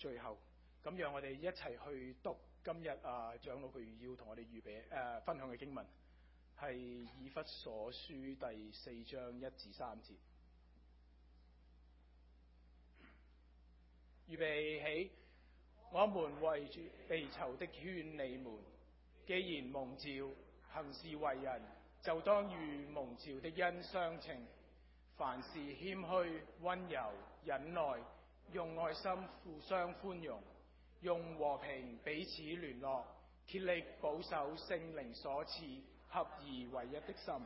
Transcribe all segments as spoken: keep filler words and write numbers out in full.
最後，咁讓我哋一齊去讀今日啊長老佢要同我哋預備誒、呃、分享嘅經文，係以弗所書第四章一至三節。預備起，我們為住被囚的勸你們，既然蒙召行事為人，就當與蒙召的恩相稱。凡事謙虛、溫柔、忍耐，用愛心互相寬容，用和平彼此聯絡，竭力保守聖靈所賜合而為一的心。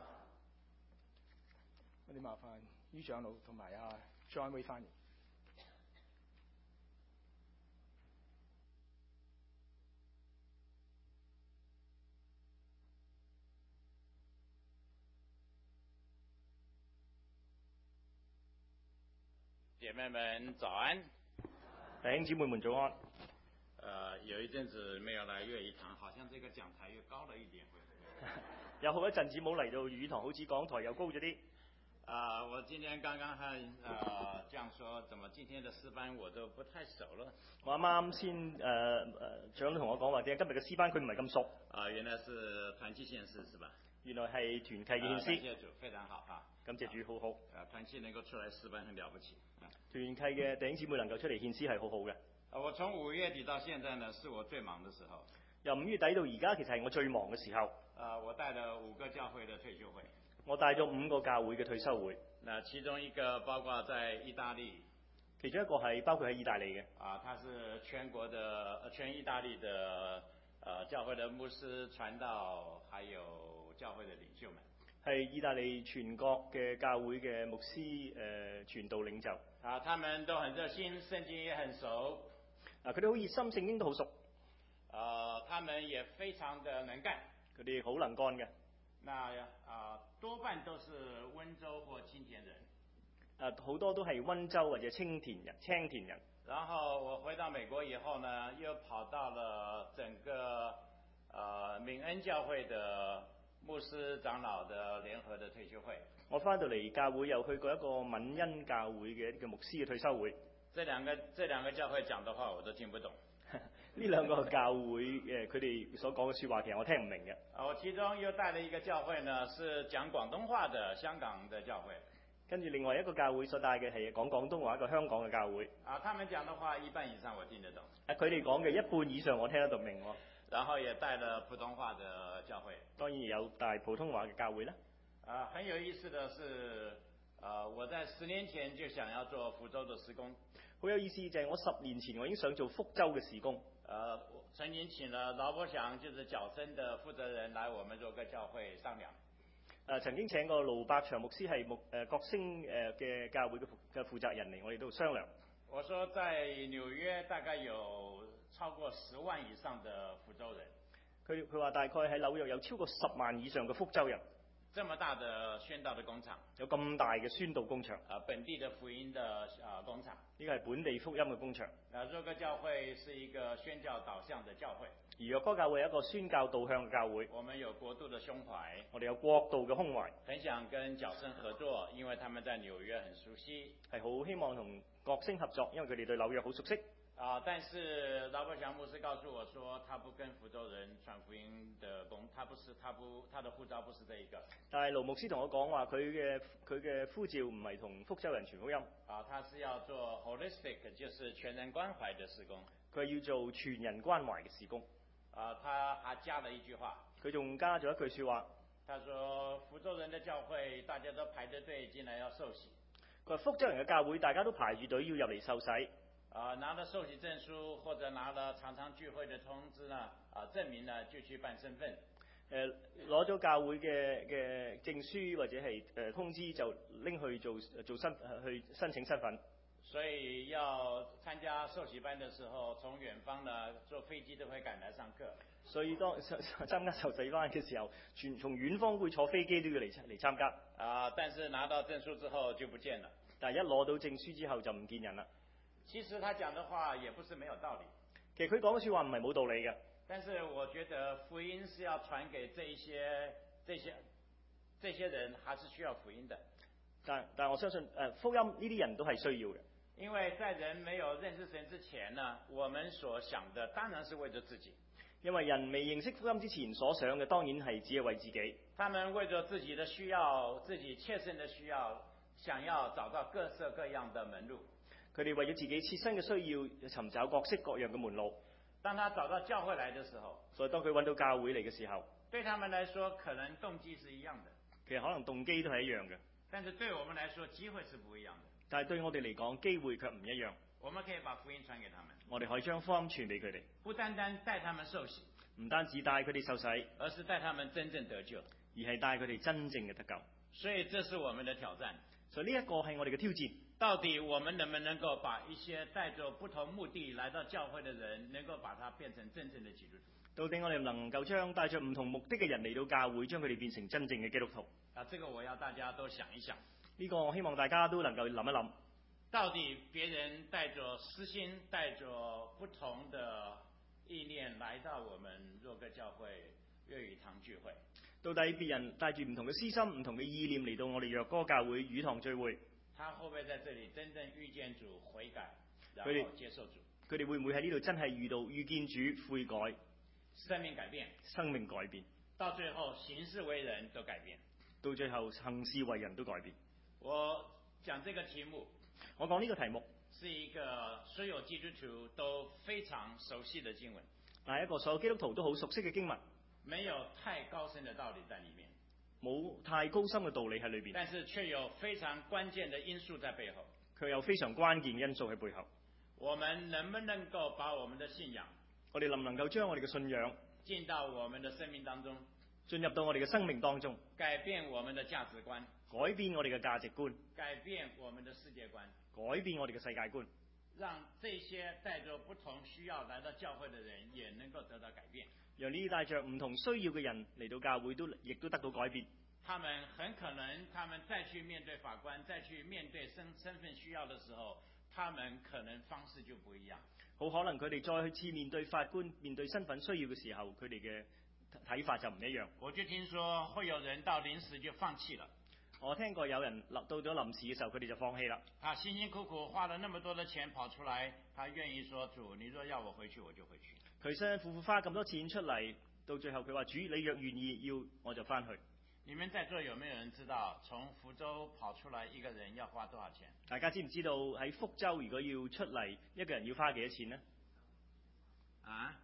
我哋麻煩於長老同埋阿 John Way 翻譯。 姐妹們早安， 弟兄姊妹們早安。 呃，有一陣子沒有來粵語堂，好像這個講台又高了一點。 有好一陣子冇嚟到粵語堂，好似講台又高咗啲。 啊、呃，我今天剛剛還呃這樣說，怎麼今天的詩班我都不太熟了。 我啱啱先誒誒長老同我講話，點解今日嘅詩班佢唔係咁熟？ 啊、呃，原來是團契獻詩是吧？ 原來係團契嘅獻詩。 感謝主，非常好哈。 感謝主，好好。 啊，團契能夠出來詩班很了不起。啊， 團契嘅弟兄姊妹能夠出嚟獻詩係好好嘅。 啊，我從五月底到現在呢，是我最忙的時候。 由五月底到而家，其實係我最忙嘅時候。 啊，我帶了五個教會的退休會。 我帶咗五個教會嘅退休會。 那其中一個包括在意大利。 其中一個係包括喺意大利嘅。 啊，他是全國的、全意大利的，呃，教會的牧師、傳道，還有教會的領袖們。 係意大利全國嘅教會嘅牧師、誒、呃、傳道領袖。 啊，他們都很熱心，聖經也很熟。 啊，佢哋好熱心，聖經都好熟。 啊，他們也非常的能幹。 佢哋好能幹嘅。 那啊，多半都是溫州或青田人。 啊，好多都係溫州或者青田人、青田人。 然後我回到美國以後呢，又跑到了整個呃敏恩教會的牧師長老的聯合的退休會。 我翻到嚟教會又去過一個敏恩教會嘅一個牧師嘅退休會。 這兩個這兩個教會講的話我都聽不懂。 呢兩個教會誒，佢哋所講嘅説話其實我聽唔明嘅。 啊，我其中又帶了一個教會呢，是講廣東話的香港的教會。 跟住另外一個教會所帶嘅係講廣東話一個香港嘅教會。 啊，他們講的話一半以上我聽得懂。 啊，佢哋講嘅一半以上我聽得懂明喎。 然後也帶了普通話的教會。 當然有帶普通話嘅教會啦。 啊，很有意思的是，啊，我在十年前就想要做福州的事工。 好有意思就係我十年前我已經想做福州嘅事工。 呃，曾經請了勞伯祥，就是角聲的負責人來我們若歌教會商量。 誒，曾經請過盧伯祥牧師係牧誒角聲誒嘅教會嘅負嘅負責人嚟，我哋都商量。 我說在紐約大概有超過十萬以上的福州人。 佢佢話大概喺紐約有超過十萬以上嘅福州人。 這麼大的宣道的工場， 有咁大嘅宣道工場， 啊，本地的福音的啊工場， 呢個係本地福音嘅工場。 啊，若歌教會是一個宣教導向的教會， 而若歌教會係一個宣教導向嘅教會。 我們有國度的胸懷， 我哋有國度嘅胸懷， 很想跟角聲合作，因為他們在紐約很熟悉， 係好希望同角聲合作，因為佢哋對紐約好熟悉。 啊！但是勞伯祥牧師告訴我說，他不跟福州人傳福音的工，他不是，他不，他的呼召不是這一個。 但係盧牧師同我講話，佢嘅佢嘅呼召唔係同福州人傳福音。 啊，他是要做 holistic，就是全人關懷的事工。 佢係要做全人關懷嘅事工。 啊，他還加了一句話。 佢仲加咗一句說話。 他說福州人的教會大家都排着隊進來要受洗。 佢話福州人嘅教會大家都排住隊要入嚟受洗。 啊，拿了受洗證書或者拿了常常聚會的通知呢，啊，證明呢就去辦身份。 誒，攞咗教會嘅嘅證書或者係誒、呃、通知就拎去做做身去申請身份。 所以要參加受洗班的時候，從遠方呢坐飛機都會趕來上課。所以當參加受洗班嘅時候，全從遠方會坐飛機都要嚟嚟參加。啊，但是拿到證書之後就不見了。 但係一攞到證書之後就唔見人啦。 其實他講的話也不是沒有道理。 其實佢講嘅說話唔係冇道理嘅。 但是我覺得福音是要傳給這一些、這些、這些人，還是需要福音的。 但但我相信誒、呃、福音呢啲人都係需要嘅。 因為在人沒有認識神之前呢，我們所想的當然是為着自己。 因為人未認識福音之前所想嘅，當然係只係為自己。 他們為着自己的需要，自己切身的需要，想要找到各色各樣的門路。 佢哋為咗自己切身嘅需要，尋找各式各樣嘅門路。 當他找到教會來的時候， 所以當佢揾到教會嚟嘅時候， 對他們來說可能動機是一樣的， 其實可能動機都係一樣嘅。 但是對我們來說，機會是不一樣的。 但係對我哋嚟講，機會卻唔一樣。 我們可以把福音傳給他們， 我哋可以將福音傳俾佢哋， 不單單帶他們受洗， 唔單止帶佢哋受洗， 而是帶他們真正得救， 而係帶佢哋真正嘅得救。 所以這是我們的挑戰。 所以呢一個係我哋嘅挑戰。 到底我們能不能夠把一些帶着不同目的來到教會的人，能夠把它變成真正的基督徒？ 到底我哋能夠將帶着唔同目的嘅人嚟到教會，將佢哋變成真正嘅基督徒？ 啊，這個我要大家都想一想。 呢個我希望大家都能夠諗一諗。 到底別人帶着私心，帶着不同的意念來到我們若歌教會粵語堂聚會， 到底別人帶住唔同嘅私心、唔同嘅意念嚟到我哋若歌教會語堂聚會， 他會不會在這裡真正遇見主悔改，然佢哋後接受主？ 佢哋會唔會喺呢度真係遇到遇見主悔改， 生命改變， 生命改變， 到最後行事為人都改變， 到最後行事為人都改變？ 我講這個題目， 我講呢個題目是一個所有基督徒都非常熟悉的經文， 係一個所有基督徒都好熟悉嘅經文， 沒有太高深的道理在裡面， 冇太高深嘅道理喺裏邊， 但是卻有非常關鍵的因素在背後， 卻有非常關鍵因素喺背後。 我們能不能夠把我們的信仰， 我哋能唔能夠將我哋嘅信仰進到我們的生命當中， 進入到我哋嘅生命當中， 改變我們的價值觀， 改變我哋嘅價值觀， 改變我們的世界觀， 改變我哋嘅世界觀， 讓這些帶着不同需要來到教會的人也能夠得到改變。 讓呢啲帶着唔同需要嘅人嚟到教會都亦都得到改變。 他們很可能，他們再去面對法官，再去面對身身份需要的時候，他們可能方式就不一樣。 好可能佢哋再去次面對法官、面對身份需要嘅時候，佢哋嘅睇法就唔一樣。 我就聽說會有人到臨時就放棄了。 我聽過有人到咗臨時嘅時候，佢哋就放棄啦。 他辛辛苦苦花了那麼多的錢跑出來，他願意說主，你若要我回去，我就回去。 佢辛辛苦苦花咁多錢出嚟，到最後佢話主，你若願意要，我就翻去。 你們在座有沒有人知道從福州跑出來一個人要花多少錢？ 大家知唔知道喺福州如果要出嚟一個人要花幾多錢呢？ 啊？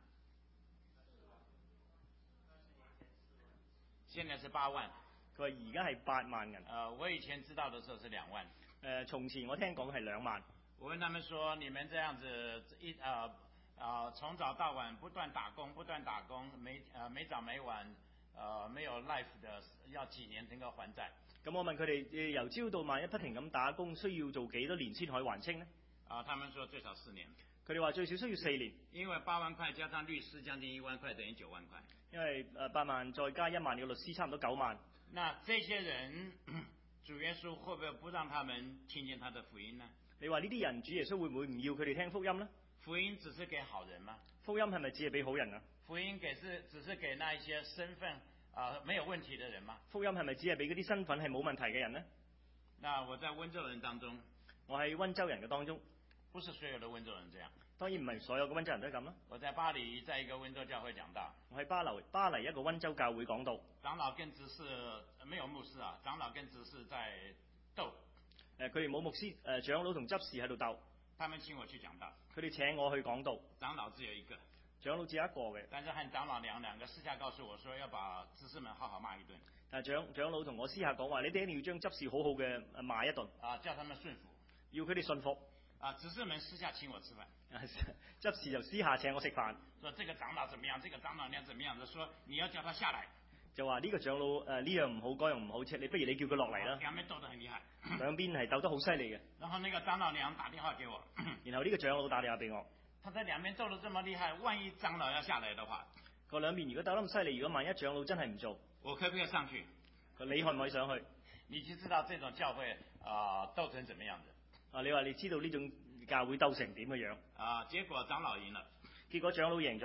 現在是八萬。 佢話而家係八萬銀。 呃，我以前知道的時候是兩萬。 誒、呃，從前我聽講係兩萬。 我問他們說：你們這樣子一呃呃從早到晚不斷打工，不斷打工，沒呃沒早沒晚。呃，沒有 life 的，要幾年能夠還債？ 咁我問佢哋，由朝到晚一不停咁打工，需要做幾多年先可以還清呢？ 啊，他們說最少四年。 佢哋話最少需要四年。 因為八萬塊加上律師將近一萬塊，等於九萬塊。 因為誒八萬再加一萬嘅律師，差唔多九萬。 那這些人，主耶穌會不會不讓他們聽見他的福音呢？ 你話呢啲人，主耶穌會唔會唔要佢哋聽福音呢？ 福音只是給好人嗎？ 福音係咪只係俾好人啊？ 福音給是只是給那一些身份啊、呃、沒有問題的人嗎？ 福音係咪只係俾嗰啲身份係冇問題嘅人呢？ 那我在溫州人當中， 我喺溫州人嘅當中， 不是所有的溫州人這樣。 當然唔係所有嘅溫州人都係咁啦。 我在巴黎，在一個溫州教會講道。 我喺巴黎巴黎一個溫州教會講道。 長老跟執事沒有牧師啊，長老跟執事在鬥。 誒，佢哋冇牧師，誒長老同執事喺度鬥。 他們請我去講道。 佢哋請我去講道。 長老只有一個。 長老只有一個嘅。 但是和長老娘兩個私下告訴我說，要把執事們好好罵一頓。 但係長長老同我私下講話，你哋一定要將執事好好嘅罵一頓。 啊，叫他們順服。 要佢哋順服。 啊，執事們私下請我吃飯。 執事就私下請我食飯。 說這個長老怎麼樣，這個長老娘怎麼樣，就說你要叫他下來。 就話呢個長老誒呢樣唔好，嗰樣唔好，你不如你叫佢落嚟啦。 兩邊鬥得很厲害。 兩邊係鬥得好犀利嘅。 然後那個長老娘打電話給我。 然後呢個長老打電話俾我。 他在兩邊鬥得這麼厲害，萬一長老要下來的話， 個兩邊如果鬥得咁犀利，如果萬一長老真係唔做， 我可不可以上去？ 你可唔可以上去？ 你就知道這種教會啊、呃、鬥成怎麼樣子。 啊，你話你知道呢種教會鬥成點嘅樣？ 啊，結果長老贏了。 結果長老贏咗。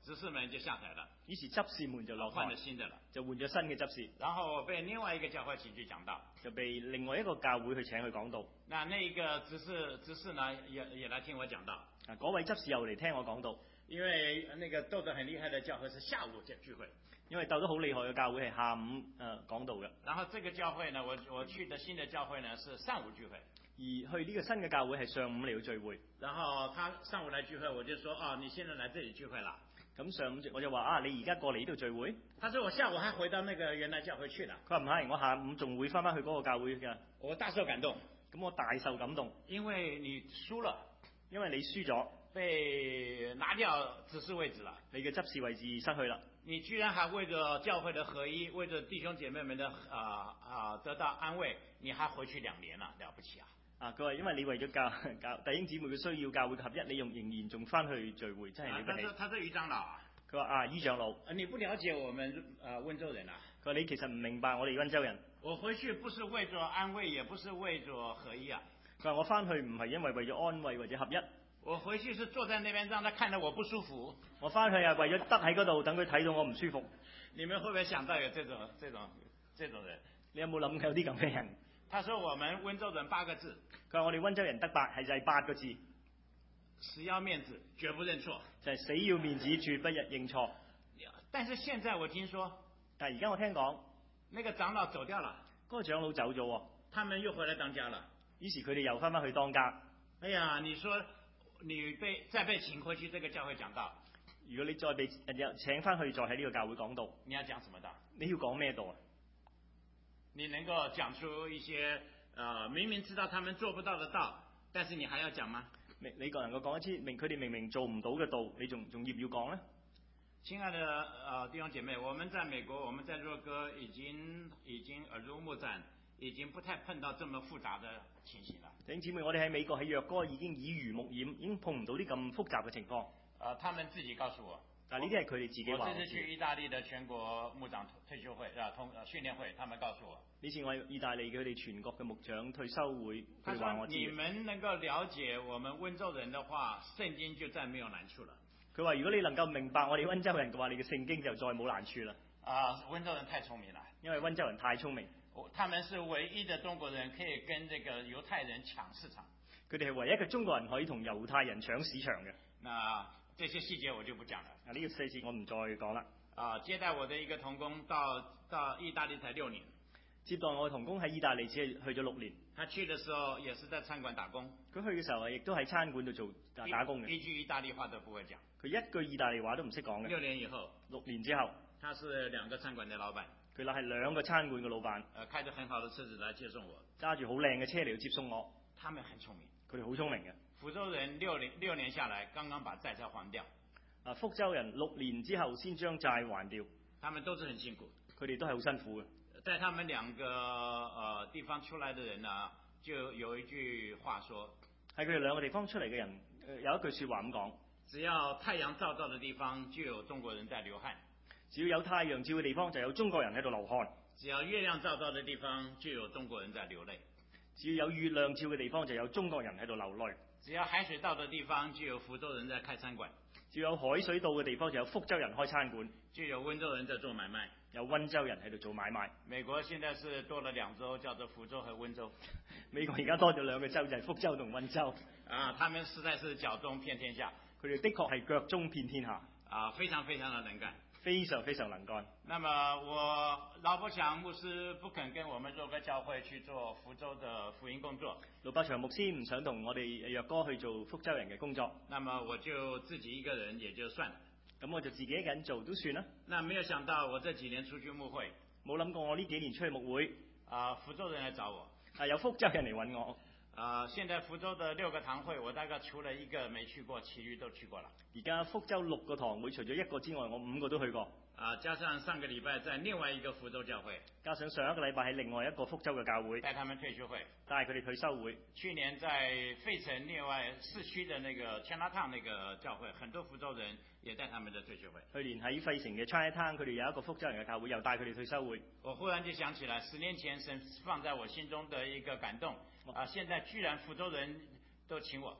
執事們就下台了， 於是執事們就落台換了，新的了， 就換咗新嘅執事， 然後被另外一個教會請去講道， 就被另外一個教會去請去講道。 那那一個執事執事呢，也也來聽我講道。 啊，嗰位執事又嚟聽我講道， 因為那個鬥得很厲害的教會是下午聚會， 因為鬥得好厲害嘅教會係下午誒、呃、講道嘅。 然後這個教會呢，我我去的新的教會呢是上午聚會， 而去呢個新嘅教會係上午嚟到聚會。 然後他上午來聚會，我就說哦，你現在來這裡聚會啦。 咁上午我就話啊，你而家過嚟呢度聚會？ 他說我下午還回到那個原來教會去了。 佢話唔係，我下午仲會翻返去嗰個教會㗎。 我大受感動， 咁我大受感動， 因為你輸了， 因為你輸咗， 被拿掉執事位置了， 你嘅執事位置失去啦。 你居然還為着教會的合一，為着弟兄姐妹們的啊啊得到安慰，你還回去兩年了，了不起啊！ 啊，佢話因為你為咗教教弟兄姊妹嘅需要，教會合一，你用仍然仲翻去聚會，真係了不起。 他說他是余長老啊。 佢話啊，余長老， 你不了解我們啊溫州人啊。 佢話你其實唔明白我哋溫州人。 我回去不是為咗安慰，也不是為咗合一啊。 佢話我翻去唔係因為為咗安慰或者合一。 我回去是坐在那邊，讓他看到我不舒服。 我翻去係為咗得喺嗰度，等佢睇到我唔舒服。 你們會不會想到有這種、這種、這種人？ 你有冇諗過有啲咁嘅人？ 他說我們溫州人八個字。 佢話我哋溫州人得八係就係八個字， 死要面子，絕不認錯。 就係死要面子，絕不日認錯。 但是現在我聽說， 但係而家我聽講， 那個長老走掉了， 嗰個長老走咗， 他們又回來當家了。 於是佢哋又翻返去當家。 哎呀，你說你被再被請回去這個教會講道， 如果你再被請翻去再喺呢個教會講道， 你要講什麼道？ 你要講咩道啊？ 你能夠講出一些呃明明知道他們做不到的道，但是你還要講嗎？ 你你個能夠講一次明佢哋明明做唔到嘅道，你仲仲要唔要講呢？ 親愛的呃弟兄姐妹，我們在美國，我們在若哥已經已經耳濡目染，已經不太碰到這麼複雜的情形了。 弟兄姊妹，我哋喺美國喺若哥已經耳濡目染，已經碰唔到啲咁複雜嘅情況。 呃，他們自己告訴我。 但呢啲係佢哋自己話。 我這次去意大利的全國牧長退休會啊通訓練會，他們告訴我。 呢次我喺意大利佢哋全國嘅牧長退休會，佢話我知。 你們能夠了解我們溫州人的話，聖經就再沒有難處了。 佢話如果你能夠明白我哋溫州人嘅話，你嘅聖經就再冇難處啦。 啊，溫州人太聰明啦， 因為溫州人太聰明。 他們是唯一的中國人可以跟這個猶太人搶市場。 佢哋係唯一嘅中國人可以同猶太人搶市場嘅。 那這些細節我就不講了。 啊，呢個細節我唔再講啦。 啊，接待我的一個同工到到意大利才六年。 接待我嘅同工喺意大利只係去咗六年。 他去的時候也是在餐館打工。 佢去嘅時候亦都喺餐館度做打打工嘅。 一句意大利話都不會講。 佢一句意大利話都唔識講嘅。 六年以後。 六年之後。 他是兩個餐館的老闆。 佢嗱係兩個餐館嘅老闆。 呃，開着很好的車子來接送我。 揸住好靚嘅車嚟到接送我。 他們很聰明。 佢哋好聰明嘅。 福州人六年六年下來，剛剛把債債還掉。 啊，福州人六年之後先將債還掉。 他們都是很辛苦。 佢哋都係好辛苦嘅。 在他們兩個呃地方出來的人呢，就有一句話說， 喺佢哋兩個地方出嚟嘅人，有一句說話咁講： 只要太陽照到的地方，就有中國人在流汗； 只要有太陽照嘅地方，就有中國人喺度流汗； 只要月亮照到的地方，就有中國人在流淚； 只要有月亮照嘅地方，就有中國人喺度流淚； 只要海水到的地方，就有福州人在開餐館； 只要有海水到嘅地方，就有福州人開餐館； 就有溫州人在做買賣。 有溫州人喺度做買賣。 美國現在是多了兩州，叫做福州和溫州。 美國而家多咗兩個州，就係福州同溫州。 啊，他們實在是腳中遍天下。 佢哋的確係腳中遍天下。 啊，非常非常的能幹。 非常非常能幹。 那麼我老伯強牧師不肯跟我們若哥教會去做福州的福音工作。 老伯強牧師唔想同我哋若哥去做福州人嘅工作。 那麼我就自己一個人也就算了。 咁我就自己一個人做都算啦。 那沒有想到我這幾年出去牧會， 冇諗過我呢幾年出去牧會， 啊，福州人來找我， 啊有福州人嚟揾我。 啊，現在福州的六個堂會，我大概除了一個沒去過，其餘都去過了。 而家福州六個堂會，除咗一個之外，我五個都去過。 啊，加上上個禮拜在另外一個福州教會， 加上上一個禮拜喺另外一個福州嘅教會， 帶他們退休會， 帶佢哋退休會。 去年在費城另外市區的那個 Chinatown 那個教會，很多福州人也帶他們的退休會。 去年喺費城嘅 Chinatown，佢哋有一個福州人嘅教會，又帶佢哋退休會。 我忽然就想起來，十年前神放在我心中的一個感動，啊，現在居然福州人都請我。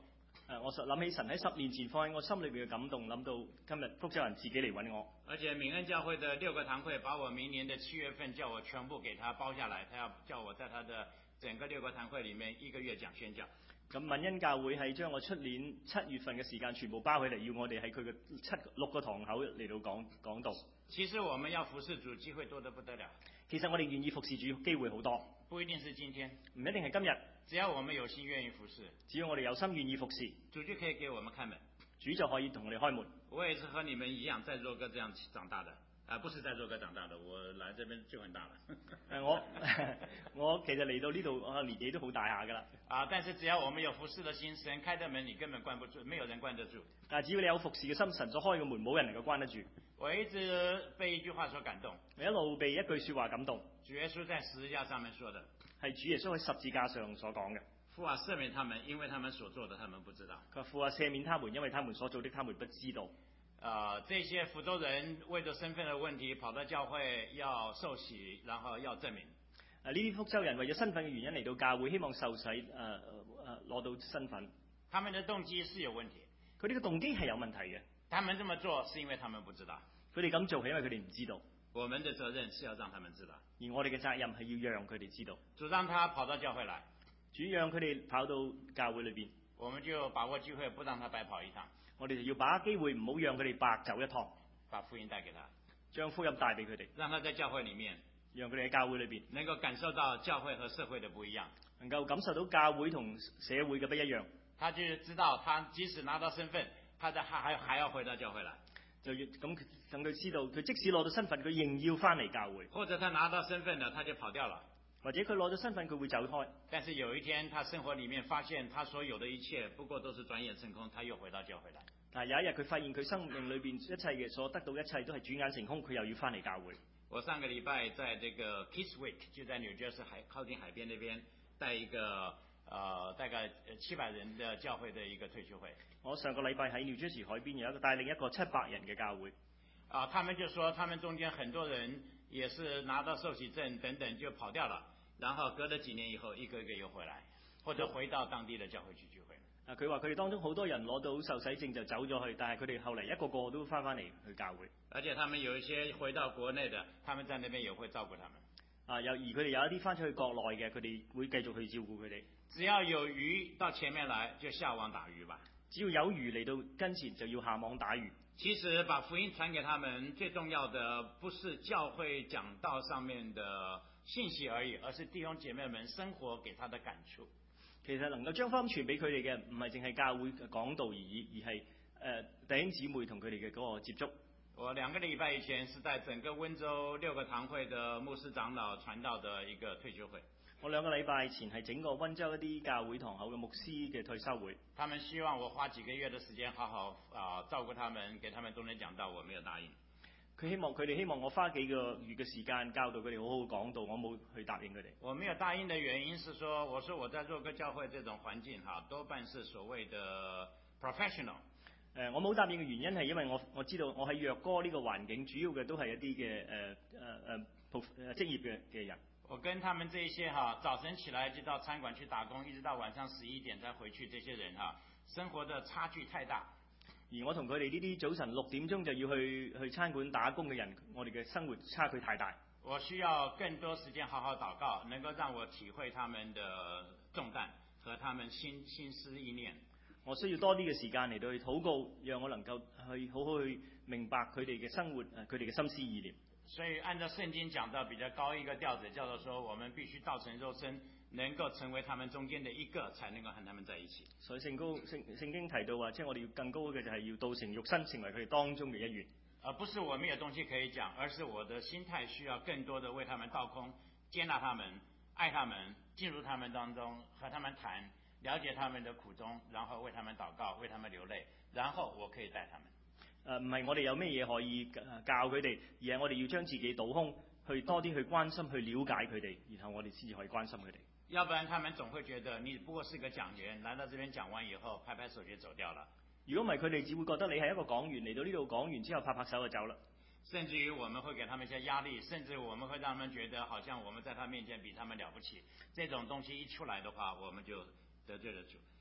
誒，我實諗起神喺十年前放喺我心裏邊嘅感動，諗到今日福州人自己嚟揾我。 而且敏恩教會的六個堂會把我明年的七月份叫我全部給他包下來，他要叫我在他的整個六個堂會裡面一個月講宣教。 咁敏恩教會係將我出年七月份嘅時間全部包起嚟，要我哋喺佢嘅七六個堂口嚟到講講道。 其實我們要服侍主機會多得不得了。 其實我哋願意服侍主機會好多， 不一定是今天， 唔一定係今日。 只要我們有心願意服侍， 只要我哋有心願意服侍， 主就可以給我們開門。 主就可以同我哋開門。 我也是和你們一樣，在若哥這樣長大的，啊，不是在若哥長大的，我來這邊就很大了。 誒我我其實嚟到呢度，我年紀都好大下㗎啦。 啊，但是只要我們有服侍的心，神開的門你根本關不住，沒有人關得住。 但係只要你有服侍嘅心，神所開嘅門冇人能夠關得住。 我一直被一句話所感動， 我一路被一句説話感動， 主耶穌在十字架上面說的， 係主耶穌喺十字架上所講嘅。 父啊，赦免他們，因為他們所做的，他們不知道。 佢話父啊，赦免他們，因為他們所做的，他們不知道。 啊，這些福州人為咗身份的問題，跑到教會要受洗，然後要證明。 啊，呢啲福州人為咗身份嘅原因嚟到教會，希望受洗，誒誒誒攞到身份。 他們的動機是有問題。 佢哋嘅動機係有問題嘅。 他們這麼做是因為他們不知道。 佢哋咁做係因為佢哋唔知道。 我們的責任是要讓他們知道。 而我哋嘅責任係要讓佢哋知道。 主讓他跑到教會來。 主讓佢哋跑到教會裏邊， 我們就把握機會，不讓他白跑一趟。 我哋就要把握機會，唔好讓佢哋白走一趟， 把福音帶給他， 將福音帶俾佢哋， 讓他在教會裡面， 讓佢哋喺教會裏邊能夠感受到教會和社會的不一樣， 能夠感受到教會同社會嘅不一樣。 他就知道，他即使拿到身份，他在還還還要回到教會來， 就要咁等佢知道，佢即使攞到身份，佢仍要翻嚟教會。 或者他拿到身份了，他就跑掉了。 或者佢攞咗身份，佢會走開。 但是有一天，他生活裡面發現，他所有的一切不過都是轉眼成空，他又回到教會來。 但係有一日，佢發現佢生命裏邊一切嘅所得到一切都係轉眼成空，佢又要翻嚟教會。 我上個禮拜在這個 Kiswick， 就在紐約市海靠近海邊那邊，帶一個呃大概七百人的教會的一個退休會。 我上個禮拜喺紐約市海邊有一個帶領一個七百人嘅教會。 啊，他們就說，他們中間很多人也是拿到受洗證等等就跑掉了，然後隔了幾年以後，一個一個又回來，或者回到當地的教會去聚會。 啊，佢話佢哋當中好多人攞到受洗證就走咗去，但係佢哋後嚟一個個都翻返嚟去教會。 而且他們有一些回到國內的，他們在那邊也會照顧他們。 啊，有而佢哋有一啲翻出去國內嘅，佢哋會繼續去照顧佢哋。 只要有魚到前面來，就下網打魚吧。 只要有魚嚟到跟前，就要下網打魚。 其實把福音傳給他們，最重要的不是教會講道上面的信息而已，而是弟兄姐妹們生活給他的感觸。 其實能夠將福音傳俾佢哋嘅，唔係淨係教會講道而已，而係誒、呃、弟兄姊妹同佢哋嘅嗰個接觸。 我兩個禮拜以前是在整個溫州六個堂會的牧師長老傳道的一個退休會。 我兩個禮拜前係整個溫州一啲教會堂口嘅牧師嘅退休會。 他們希望我花幾個月的時間好好啊、呃、照顧他們，給他們中間講道，我沒有答應。 佢希望佢哋希望我花幾個月嘅時間教導佢哋好好講道，我冇去答應佢哋。 我沒有答應的原因是說，我說我在若哥教會這種環境哈，多半是所謂的 professional。 誒、呃，我冇答應嘅原因係因為我我知道我喺若哥呢個環境，主要嘅都係一啲嘅誒誒誒誒職業嘅嘅人。 我跟他們這一些哈，早晨起來就到餐館去打工，一直到晚上十一點再回去，這些人哈，生活的差距太大。 而我同佢哋呢啲早晨六點鐘就要去去餐館打工嘅人，我哋嘅生活差距太大。 我需要更多時間好好禱告，能夠讓我體會他們的重擔和他們心心思意念。 我需要多啲嘅時間嚟到去禱告，讓我能夠去好好去明白佢哋嘅生活，誒佢哋嘅心思意念。 所以按照聖經講到比較高一個調子，叫做說我們必須道成肉身，能夠成為他們中間的一個，才能夠和他們在一起。 所以聖高聖聖經提到話，即係我哋要更高嘅就係要道成肉身，成為佢哋當中嘅一員。 而不是我沒有東西可以講，而是我的心態需要更多的為他們倒空，接納他們，愛他們，進入他們當中，和他們談，了解他們的苦衷，然後為他們禱告，為他們流淚，然後我可以帶他們。 誒唔係我哋有咩嘢可以教佢哋，而係我哋要將自己倒空，去多啲去關心、去了解佢哋，然後我哋先至可以關心佢哋。 要不然他們總會覺得你不過是個講員，來到這邊講完以後，拍拍手就走掉了。 如果唔係，佢哋只會覺得你係一個講員，嚟到呢度講完之後拍拍手就走啦。 甚至於我們會給他們一些壓力，甚至我們會讓他們覺得好像我們在他面前比他們了不起。這種東西一出來的話，我們就得罪了主。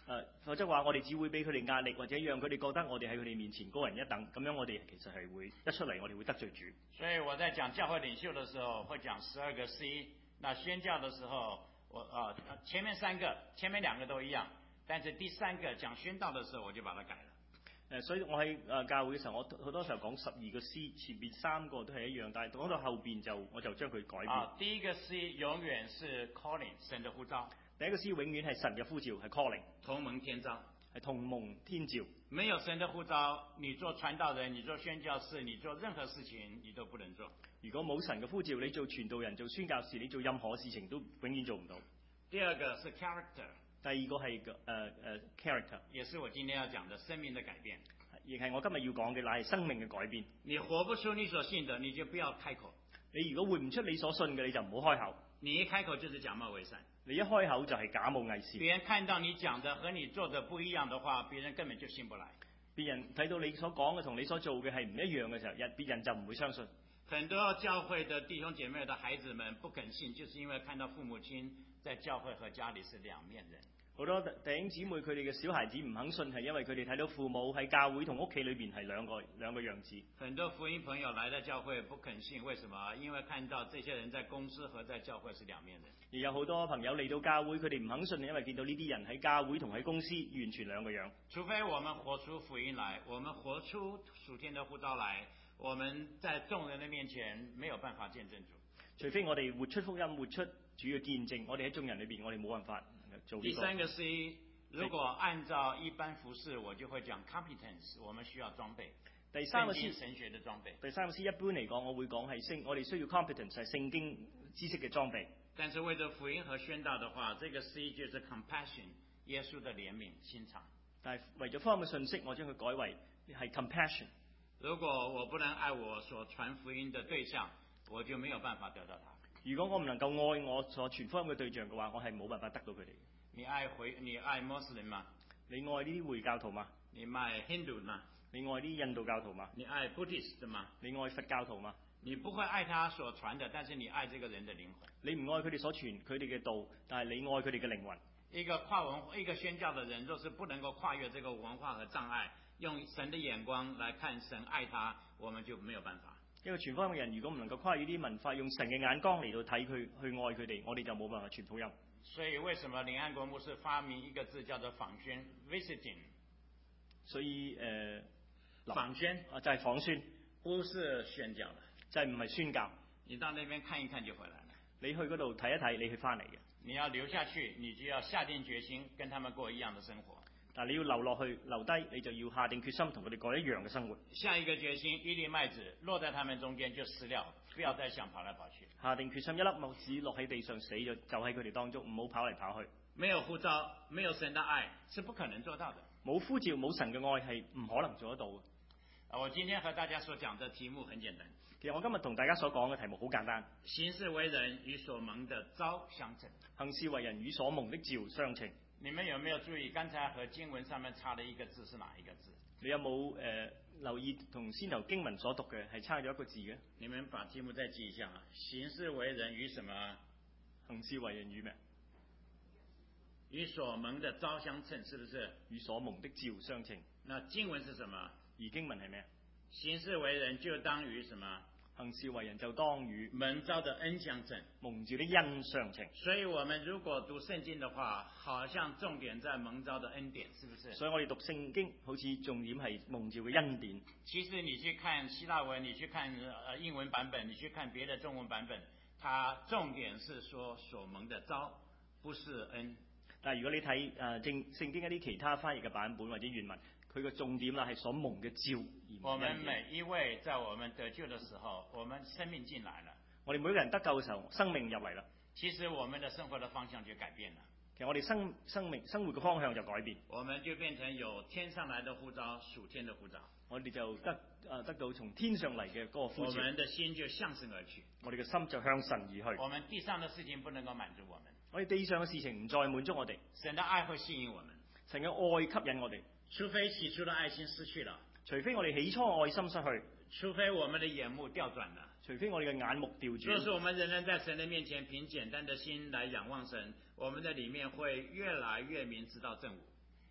誒，否則話我哋只會俾佢哋壓力，或者讓佢哋覺得我哋喺佢哋面前高人一等，咁樣我哋其實係會一出嚟我哋會得罪主。 所以我在講教會領袖的時候，會講十二個 C。那宣教的時候，我啊、呃、前面三個，前面兩個都一樣，但是第三個講宣道的時候，我就把它改了。 誒，所以我喺誒教會嘅時候，我好多時候講十二個 C，前面三個都係一樣，但係講到後邊就我就將佢改變。 啊，第一個 C 永遠是 calling 神的呼召。 第一個 C 永遠係神嘅呼召，係 calling， 同蒙天召， 係同蒙天召。 沒有神的呼召，你做傳道人，你做宣教士，你做任何事情，你都不能做。 如果冇神嘅呼召，你做傳道人、做宣教士，你做任何事情都永遠做唔到。 第二個是 character， 第二個係誒誒 character， 也是我今天要講的生命的改變， 亦係我今日要講嘅，乃係生命嘅改變。 你活不出你所信的，你就不要開口。 你如果活唔出你所信嘅，你就唔好開口。 你一開口就是假冒偽善。 你一開口就係假冒偽善。 別人看到你講的和你做的不一樣的話，別人根本就信不來。 別人睇到你所講嘅同你所做嘅係唔一樣嘅時候，人別人就唔會相信。 很多教會的弟兄姐妹的孩子們不肯信，就是因為看到父母親在教會和家裏是兩面人。 好多弟兄姊妹佢哋嘅小孩子唔肯信，係因為佢哋睇到父母喺教會同屋企裏邊係兩個兩個樣子。 很多福音朋友來到教會不肯信，為什麼？因為看到這些人在公司和在教會是兩面人。 而有好多朋友嚟到教會，佢哋唔肯信，因為見到呢啲人喺教會同喺公司完全兩個樣。 除非我們活出福音來，我們活出屬天的呼召來，我們在眾人的面前沒有辦法見證主。 除非我哋活出福音，活出主嘅見證，我哋喺眾人裏邊，我哋冇辦法做呢個。 第三個 C， 如果按照一般服事，我就會講 competence， 我們需要裝備。 第三個 C 神學的裝備。 第三個 C 一般嚟講，我會講係聖，我哋需要 competence 係聖經知識嘅裝備。 但是為咗福音和宣道的話，這個 C 就是 compassion， 耶穌的憐憫心腸。 但係為咗福音嘅信息，我將佢改為係 compassion。 如果我不能愛我所傳福音的對象，我就沒有辦法得到他。 如果我唔能夠愛我所傳福音嘅對象嘅話，我係冇辦法得到佢哋。 你愛回你愛穆斯林嗎？ 你愛呢啲回教徒嗎？ 你愛 Hindu 嗎？ 你愛啲印度教徒嗎？ 你愛 Buddhist 嗎？ 你愛佛教徒嗎？ 你不會愛他所傳的，但是你愛這個人的靈魂。 你唔愛佢哋所傳佢哋嘅道，但係你愛佢哋嘅靈魂。 一個跨文一個宣教的人，若是不能夠跨越這個文化和障礙，用神的眼光來看神愛他，我們就沒有辦法。 一個傳福音嘅人，如果唔能夠跨越啲文化，用神嘅眼光嚟到睇佢，去愛佢哋，我哋就冇辦法傳福音。 所以為什麼林安國牧師發明一個字叫做訪宣 （visiting）？ 所以誒， 訪宣啊就係訪宣， 不是宣教的， 就係唔係宣教。 你到那邊看一看就回來了。 你去嗰度睇一睇，你去翻嚟嘅。 你要留下去，你就要下定決心跟他們過一樣的生活。 但你要留落去，留低，你就要下定決心同佢哋過一樣嘅生活。 下一個決心，一粒麥子落在他們中間就死了，不要再想跑來跑去。 下定決心，一粒麥子落喺地上死咗，就喺佢哋當中，唔好跑嚟跑去。 沒有呼召，沒有神的愛，是不可能做到的。 冇呼召，冇神嘅愛係唔可能做得到嘅。 啊，我今天和大家所講的題目很簡單。 其實我今日同大家所講嘅題目好簡單。 行事為人與所蒙的召相稱。 行事為人與所蒙的召相稱。 你們有沒有注意，剛才和經文上面差了一個字是哪一個字？ 你有冇誒、呃、留意同先頭經文所讀嘅係差咗一個字嘅？ 你們把題目再記一下啊！行事為人與什麼？ 行事為人與咩？ 與所蒙的召相稱，是不是？ 與所蒙的召相稱。 那經文是什麼？ 而經文係咩？ 行事為人就當與什麼？ 行事為人就當與蒙召的恩相稱， 蒙召的恩相稱。 所以我們如果讀聖經的話，好像重點在蒙召的恩典，是不是？ 所以我哋讀聖經，好似重點係蒙召嘅恩典。 其實你去看希臘文，你去看呃英文版本，你去看別的中文版本，它重點是說所蒙的召，不是恩。 但係如果你睇誒正聖經一啲其他翻譯嘅版本或者原文，佢個重點啦係所蒙嘅召。 我們每一位在我們得救的時候，我們生命進來了。 我哋每個人得救嘅時候，生命入嚟啦。 其實我們的生活的方向就改變了。 其實我哋生生命生活嘅方向就改變。 我們就變成有天上來的呼召，屬天的呼召。 我哋就得誒得到從天上嚟嘅嗰個呼召。 我們的心就向神而去。 我哋嘅心就向神而去。 我們地上的事情不能夠滿足我們。 我哋地上嘅事情唔再滿足我哋。 神的愛會吸引我們。 神嘅愛吸引我哋。 除非起初的愛心失去了。 除非我哋起初愛心失去。 除非我們的眼目調轉了。 除非我哋嘅眼目調轉。 若是我們仍然在神的面前憑簡單的心來仰望神，我們的裡面會越來越明知道正午。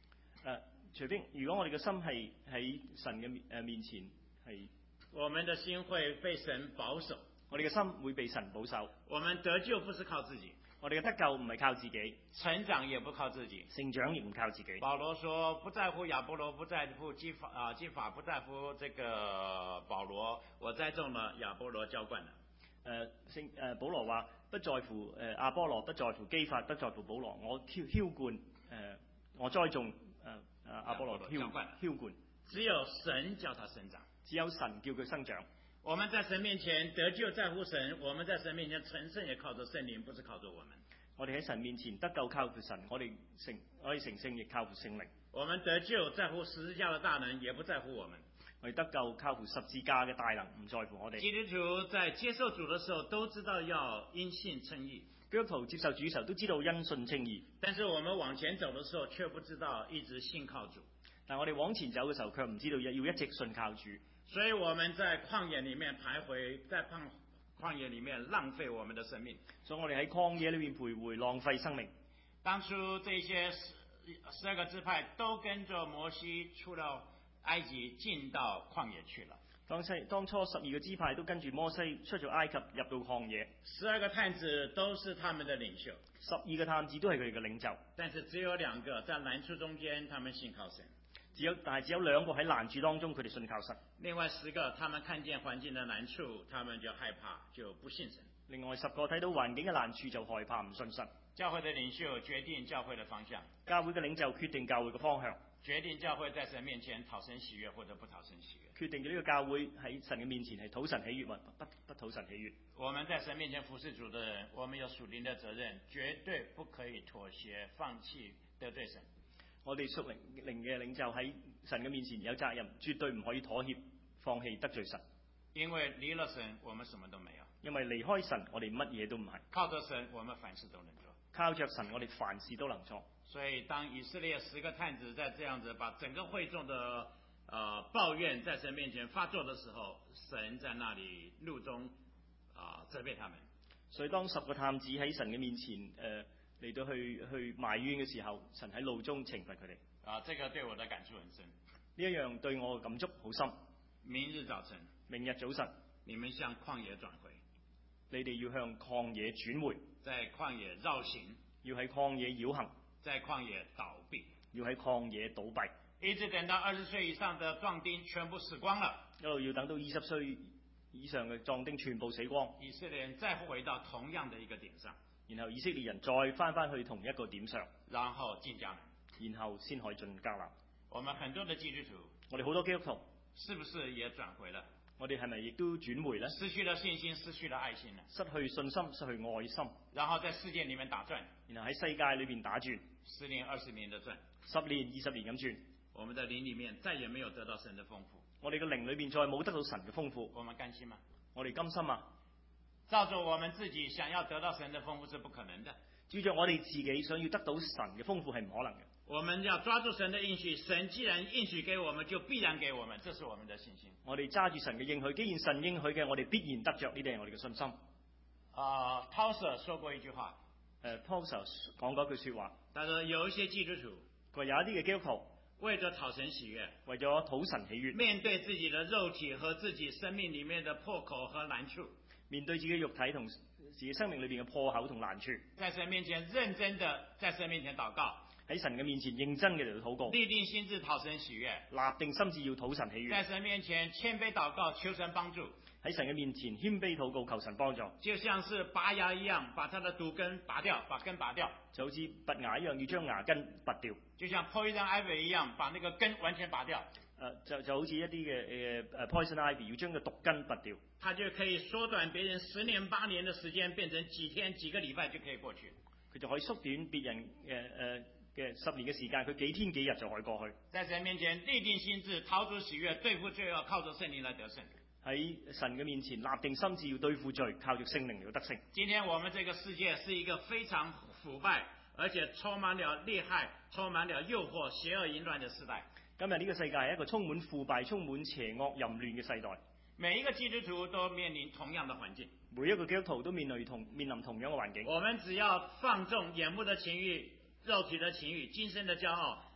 誒，除非如果我哋嘅心係喺神嘅誒面前係， 我們的心會被神保守。 我哋嘅心會被神保守。 我們得救不是靠自己， 我哋嘅得救唔係靠自己， 成長也不靠自己， 成長亦唔靠自己。 保羅說：不在乎亞波羅，不在乎基法啊，基法不在乎這個保羅，我栽種了，亞波羅澆灌了。 誒聖誒保羅話：不在乎誒亞波羅，不在乎基法，不在乎保羅，我澆澆灌誒、呃、我栽種誒誒亞波羅澆灌澆灌。 只有神叫他生長， 只有神叫佢生長。 我們在神面前得救在乎神，我們在神面前成聖也靠着聖靈，不是靠着我們。 我哋喺神面前得救靠乎神，我哋成我哋成聖亦靠乎聖靈。 我們得救在乎十字架的大能，也不在乎我們。 我哋得救靠乎十字架嘅大能，唔在乎我哋。 基督徒在接受主的時候，都知道要因信稱義。 基督徒接受主時候都知道因信稱義， 但是我們往前走的時候，卻不知道一直信靠主。 但我哋往前走嘅時候，卻唔知道要一直信靠主。 所以我們在曠野裏面徘徊，在曠曠野裏面浪費我們的生命。 所以我哋喺曠野裏面徘徊，浪費生命。 當初這些十十二個支派都跟着摩西出了埃及，進到曠野去了。 當西當初十二個支派都跟住摩西出咗埃及，入到曠野。 十二個探子都是他們的領袖， 十二個探子都係佢哋嘅領袖。 但是只有兩個在難處中間，他們信靠神。 只有但係只有兩個喺難處當中，佢哋信靠神。 另外十個，他們看見環境的難處，他們就害怕，就不信神。 另外十個睇到環境嘅難處就害怕唔信神。 教會的領袖決定教會的方向， 教會嘅領袖決定教會嘅方向， 決定教會在神面前討神喜悅或者不討神喜悅。 決定咗呢個教會喺神嘅面前係討神喜悅或不不不討神喜悅。 我們在神面前服侍主的人，我們有屬靈的責任，絕對不可以妥協、放棄、得罪神。 我哋屬靈靈嘅領袖喺神嘅面前有責任，絕對唔可以妥協、放棄、得罪神。 因為離了神，我們什麼都沒有。 因為離開神，我哋乜嘢都唔係。 靠着神，我們凡事都能做。 靠着神，我哋凡事都能做。 所以，當以色列十個探子在這樣子把整個會眾的呃抱怨在神面前發作的時候，神在那裡怒中啊、呃、責備他們。 所以當十個探子喺神嘅面前誒嚟、呃、到去去埋怨嘅時候，神喺怒中懲罰佢哋。 啊，這個對我的感觸很深。 呢一樣對我嘅感觸好深。 明日早晨， 明日早晨， 你們向曠野轉回。 你哋要向曠野轉回。 在曠野繞行。 要喺曠野繞行。 在曠野倒閉。 要喺曠野倒閉。 一直等到二十歲以上的壯丁全部死光了。 一路要等到二十歲以上嘅壯丁全部死光。 以色列人再回到同樣的一個點上。 然後以色列人再翻翻去同一個點上。 然後進迦南。 然後先可以進迦南。 我們很多的基督徒， 我哋好多基督徒， 是不是也轉回了？ 我哋係咪亦都轉回呢？ 失去了信心，失去了愛心呢？ 失去信心，失去愛心。 然後在世界裏面打轉， 然後喺世界裏邊打轉， 十年、二十年的轉， 十年、二十年咁轉。 我們的靈裏面再也沒有得到神的豐富。 我哋嘅靈裏邊再冇得到神嘅豐富。 我們甘心嗎？ 我哋甘心啊？ 照着我們自己想要得到神的豐富是不可能的。 照着我哋自己想要得到神嘅豐富係唔可能嘅。 我們要抓住神的應許，神既然應許給我們，就必然給我們，這是我們的信心。 我哋揸住神嘅應許，既然神應許嘅，我哋必然得着，呢啲係我哋嘅信心。 啊、uh, ，Tauser 說過一句話， 誒、uh, ，Tauser 講過一句說話， 他說有一些基督徒， 佢話有一啲嘅基督徒為咗討神喜悅， 為咗討神喜悅， 面對自己的肉體和自己生命裏面的破口和難處， 面對自己肉體同自己生命裏邊嘅破口同難處， 在神面前認真的在神面前禱告。 喺神嘅面前認真嘅嚟到禱告， 立定心志討神喜悅， 立定心志要討神喜悅， 在神面前謙卑禱告求神幫助， 喺神嘅面前謙卑禱告求神幫助， 就像是拔牙一樣，把他的毒根拔掉，把根拔掉， 就好似拔牙一樣，要將牙根拔掉， 就像 poison ivy 一樣，把那個根完全拔掉。 誒、呃、就就好似一啲嘅誒誒 poison ivy 要將個毒根拔掉， 他就可以縮短別人十年八年的時間，變成幾天幾個禮拜就可以過去。 佢就可以縮短別人誒誒。呃呃嘅十年嘅時間，佢幾天幾日就可以過去。 在神面前立定心志，討主喜悅，對付罪惡，靠着聖靈來得勝。 喺神嘅面前立定心志，要對付罪，靠着聖靈嚟得勝。 今天我們這個世界是一個非常腐敗，而且充滿了裂害、充滿了誘惑、邪惡淫亂的時代。 今日呢個世界係一個充滿腐敗、充滿邪惡淫亂嘅世代。 每一個基督徒都面臨同樣的環境， 每一個基督徒都面臨同面臨同樣嘅環境。 我們只要放縱眼目的情慾、肉體的情慾、今生的驕傲，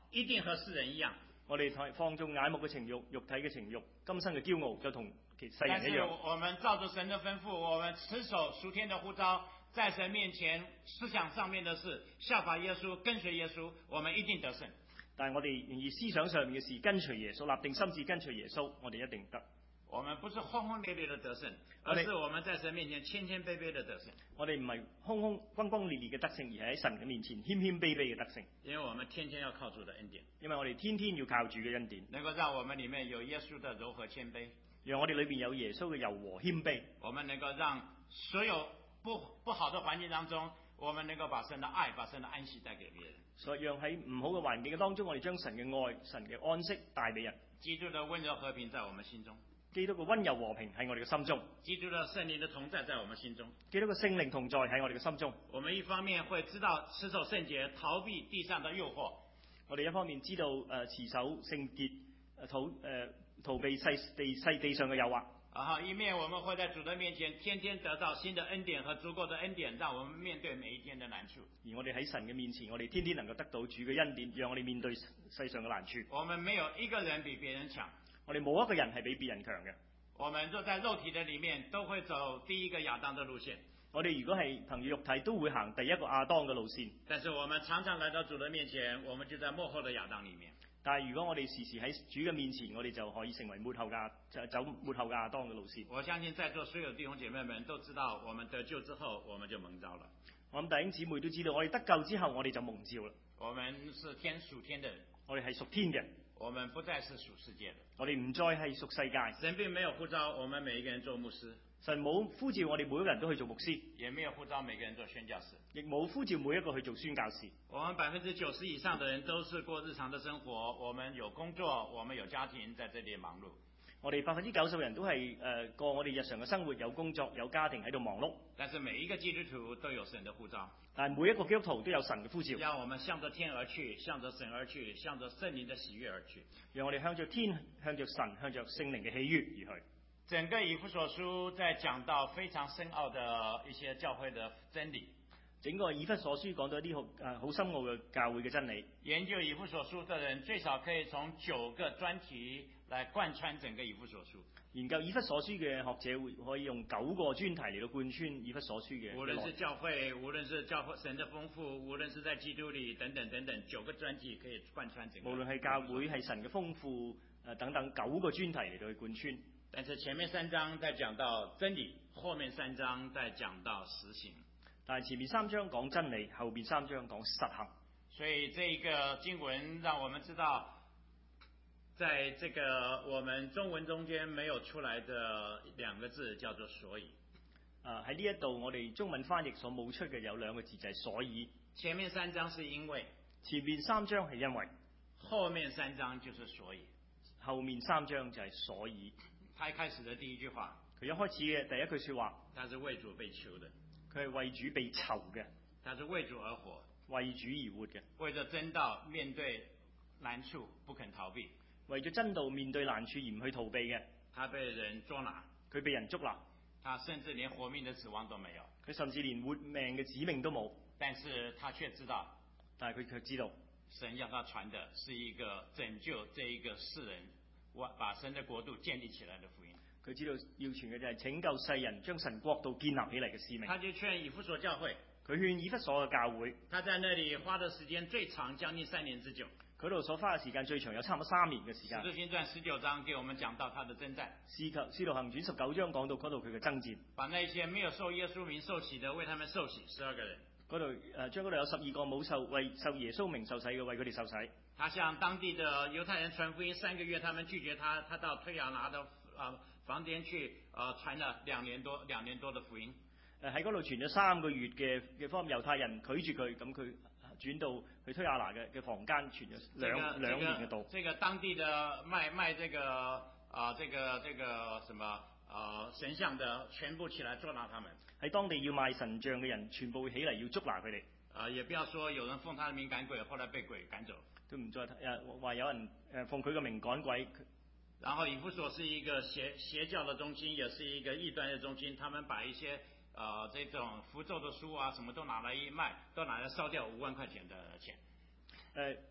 一定和世人一樣。 我哋放縱眼目嘅情慾、肉體嘅情慾、今生嘅驕傲，就同其世人但是一樣。 我們照着神的吩咐，我們持守屬天的呼召，在神面前思想上面的事，效法耶穌，跟隨耶穌，我們一定得勝。 但係我哋願意思想上面嘅事，跟隨耶穌，立定心志跟隨耶穌，我哋一定得。 我們不是轟轟烈烈的得勝，而是我們在神面前謙謙卑卑的得勝。 我哋唔係轟轟轟轟烈烈嘅得勝，而係喺神嘅面前謙謙卑卑嘅得勝。 因為我們天天要靠主的恩典， 因為我哋天天要靠主嘅恩典， 能夠讓我們裡面有耶穌的柔和謙卑， 讓我哋裏邊有耶穌嘅柔和謙卑。 我們能夠讓所有不不好的環境當中，我們能夠把神的愛、把神的安息帶給別人。 所以讓喺唔好嘅環境嘅當中，我哋將神嘅愛、神嘅安息帶俾人。 基督的溫柔和平在我們心中， 基督嘅溫柔和平喺我哋嘅心中， 基督的聖靈的同在在我們心中， 基督嘅聖靈同在喺我哋嘅心中。 我們一方面會知道持守聖潔，逃避地上的誘惑。 我哋一方面知道誒、呃、持守聖潔，誒逃誒逃避世地世地上嘅誘惑。 然後一面我們會在主的面前天天得到新的恩典和足夠的恩典，讓我們面對每一天的難處。 而我哋喺神嘅面前，我哋天天能夠得到主嘅恩典，讓我哋面對世上嘅難處。 我們沒有一個人比別人強， 我哋冇一個人係比別人強嘅。 我們就在肉體的裡面都會走第一個亞當的路線。 我哋如果係憑住肉體，都會行第一個亞當嘅路線。 但是我們常常來到主的面前，我們就在末後的亞當裡面。 但係如果我哋時時喺主嘅面前，我哋就可以成為末後嘅就走末後嘅亞當嘅路線。 我相信在座所有弟兄姐妹們都知道，我們得救之後，我們就蒙召了。 我諗弟兄姊妹都知道，我哋得救之後，我哋就蒙召啦。 我們是天屬天的人， 我哋係屬天嘅， 我們不再是屬世界的。 我哋唔再係屬世界。 神並沒有呼召我們每一個人做牧師， 神冇呼召我哋每一個人都去做牧師， 也沒有呼召每個人做宣教士， 亦冇呼召每一個去做宣教士。 我們百分之九十以上的人都是過日常的生活，我們有工作，我們有家庭，在這裏忙碌。 我哋百分之九十人都係誒、呃、過我哋日常嘅生活，有工作有家庭喺度忙碌。 但是每一個基督徒都有神的呼召， 但係每一個基督徒都有神嘅呼召， 讓我們向着天而去，向着神而去，向着聖靈的喜悅而去。 讓我哋向着天、向着神、向着聖靈嘅喜悅而去。 整個以弗所書在講到非常深奧的一些教會的真理。 整個以弗所書講到一啲好誒好深奧嘅教會嘅真理。 研究以弗所書的人最少可以從九個專題來貫穿整個以弗所書。 研究以弗所書嘅學者會可以用九個專題嚟到貫穿以弗所書嘅。 無論是教會，無論是教會神的豐富，無論是在基督裏等等等等，九個專題可以貫穿整個。 無論係教會係神嘅豐富誒等等九個專題嚟到去貫穿。 但是前面三章在講到真理，後面三章在講到實行。 但係前面三章講真理，後面三章講實行。 所以這一個經文讓我們知道，在這個我們中文中間沒有出來的兩個字叫做所以。 啊喺呢一度我哋中文翻譯所冇出嘅有兩個字就係所以。 前面三章是因為， 前面三章係因為， 後面三章就是所以。 後面三章就係所以。 他一開始的第一句話， 佢一開始嘅第一句說話， 他是為主被囚的， 佢係為主被囚嘅， 他是為主而活， 為主而活嘅， 為咗真道面對難處不肯逃避， 為咗真道面對難處而唔去逃避嘅。 他被人捉拿， 佢被人捉拿， 他甚至連活命的指望都沒有， 佢甚至連活命嘅指命都冇， 但是他卻知道， 但係佢卻知道神要他傳的是一個拯救這一個世人，把神的國度建立起來的福音。 佢知道要傳嘅就係拯救世人，將神國度建立起嚟嘅使命。 他就勸以弗所教會， 佢勸以弗所嘅教會， 他在那裏花的時間最長，將近三年之久。 佢度所花嘅時間最長，有差唔多三年嘅時間。 使徒行傳十九章給我們講到他的征戰。 使徒使徒行傳十九章講到嗰度佢嘅征戰， 把那些沒有受耶穌名受洗的，為他們受洗十二個人。 嗰度誒將嗰度有十二個冇受為受耶穌名受洗嘅，為佢哋受洗。 他向當地的猶太人傳福音三個月，他們拒絕他，他到推雅拿的啊房間去啊傳了兩年多兩年多的福音。 誒喺嗰度傳咗三個月嘅嘅方猶太人拒絕佢，咁佢轉到去推雅拿嘅嘅房間傳咗兩、這個、兩年嘅道。 這個當地的賣賣這個啊這個這個什麼啊神像的全部起來捉拿他們。 喺當地要賣神像嘅人全部起嚟要捉拿佢哋。 啊，也不要說有人奉他的名趕鬼，後來被鬼趕走。 都唔再誒話有人誒奉佢嘅名趕鬼。 然後以弗所是一個邪邪教的中心，也是一個異端的中心。他們把一些呃這種符咒的書啊，什麼都拿來一賣，都拿來燒掉五萬塊錢的錢。誒、呃，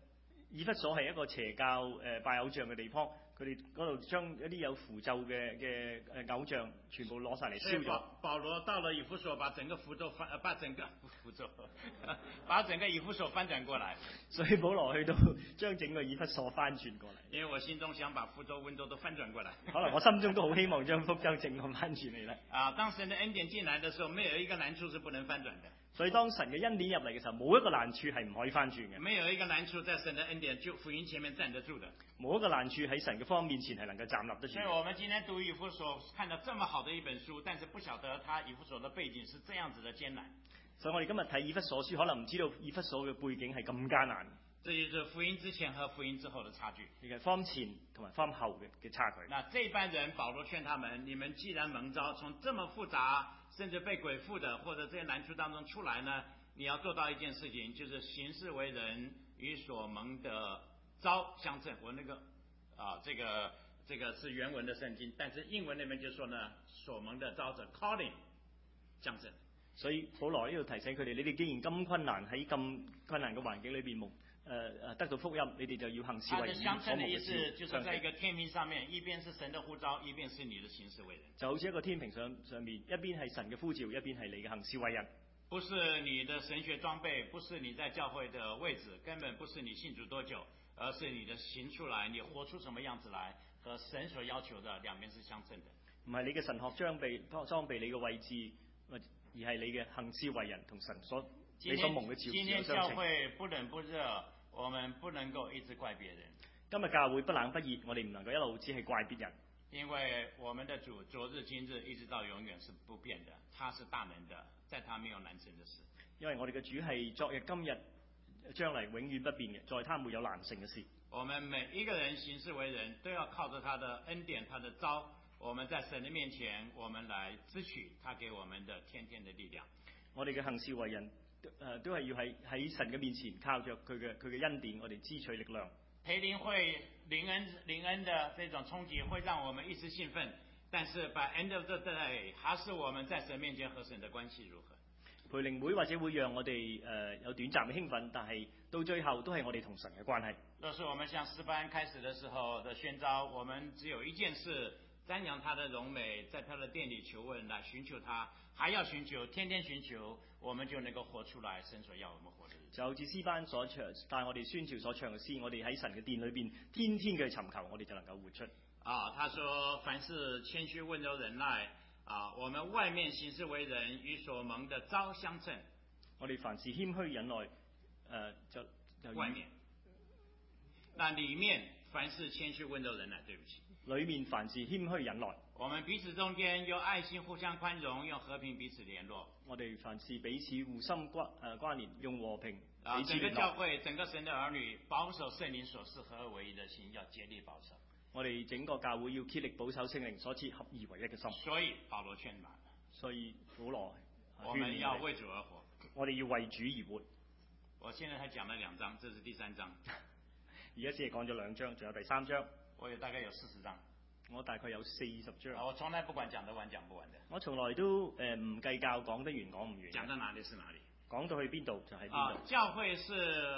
以弗所係一個邪教誒、呃、拜偶像嘅地方，佢哋嗰度將一啲有符咒嘅嘅誒偶像全部攞晒嚟燒咗。 保保羅到了以弗所，把整個符咒翻，呃，把整個符咒，把整個以弗所翻轉過來。 所以保羅去到將整個以弗所翻轉過嚟。 因為我心中想把福州、溫州都翻轉過來。 可能我心中都好希望將福州整個翻轉嚟啦。 啊，當神的恩典進來的時候，沒有一個難處是不能翻轉的。 所以當神嘅恩典入嚟嘅時候，冇一個難處係唔可以翻轉嘅。 沒有一個難處在神的恩典就福音前面站得住的。 冇一個難處喺神嘅方面前係能夠站立得住。 所以我們今天讀以弗所，看到這麼好的一本書，但是不曉得他以弗所的背景是這樣子的艱難。 所以我哋今日睇以弗所書，可能唔知道以弗所嘅背景係咁艱難。 這就是福音之前和福音之後的差距。 亦係方前同埋方後嘅嘅差距。 那這班人，保羅勸他們：你們既然蒙召，從這麼複雜甚至被鬼附的或者這些難處當中出來呢，你要做到一件事情，就是行事為人與所蒙的召相稱。我那個啊，這個這個是原文的聖經，但是英文那邊就說呢，所蒙的召者 calling 相稱。 所以保羅呢度提醒佢哋：你哋既然咁困難喺咁困難嘅環境裏邊蒙誒誒得到福音，你哋就要行事為人。 相稱的意思就是在一個天平上面，一邊是神的呼召，一邊是你的行事為人。 就好似一個天平上上面，一邊係神嘅呼召，一邊係你嘅行事為人。 不是你的神學裝備，不是你在教會的位置，根本不是你信主多久，而是你的行出來，你活出什麼樣子來，和神所要求的兩邊是相稱的。 唔係你嘅神學裝備裝備你嘅位置，而係你嘅行事為人同神所你所蒙嘅召。 今天教會不冷不熱，我們不能夠一直怪別人。 今日教會不冷不熱，我哋唔能夠一路只係怪別人。 因為我們的主昨日今日一直到永遠是不變的，他是大能的，在他沒有難成的事。 因為我哋嘅主係昨日今日將來永遠不變嘅，在他沒有難成嘅事。 我們每一個人行事為人都要靠着他的恩典，他的召，我們在神的面前，我們來支取他給我們的天天的力量。 我哋嘅行事為人，誒、呃、都係要喺喺神嘅面前靠着佢嘅佢嘅恩典，我哋支取力量。 培靈會靈恩靈恩的這種衝擊會讓我們一時興奮，但是 by end of the day，還是我們在神面前和神的關係如何？ 培靈會或者會讓我哋誒、呃、有短暫嘅興奮，但係到最後都係我哋同神嘅關係。 若是我們像詩班開始的時候的宣召，我們只有一件事，瞻仰他的榮美，在他的殿裏求問，來尋求他，還要尋求，天天尋求，我們就能夠活出來神所要我們活的。 就好似詩班所唱，但係我哋宣召所唱嘅詩，我哋喺神嘅殿裏邊天天嘅尋求，我哋就能夠活出。 啊，他說凡事謙虛溫柔忍耐，啊，我們外面行事為人與所蒙的召相稱。 我哋凡事謙虛忍耐，誒、呃、就就外面，那裡面凡事謙虛溫柔忍耐，對不起。 裏面凡事謙虛忍耐。 我們彼此中間用愛心互相寬容，用和平彼此聯絡。 我哋凡事彼此互心關誒關聯，用和平彼此整個聯絡。 教會、整個神的兒女保守聖靈所賜合而為一的心，要竭力保守。 我哋整個教會要竭力保守聖靈所賜合而為一嘅心。 所以保羅勸嘛， 所以保羅我們要為主而活。 我哋要為主而活。 我現在才講了兩章，這是第三章。 而家只係講咗兩章，仲有第三章。 我有大概有四十章。 我大概有四十章。 我從來不管講得完講不完的。 我從來都誒唔計較講得完講唔完。 講到哪裡是哪裡。 講到去邊度就喺邊度。 啊，教會是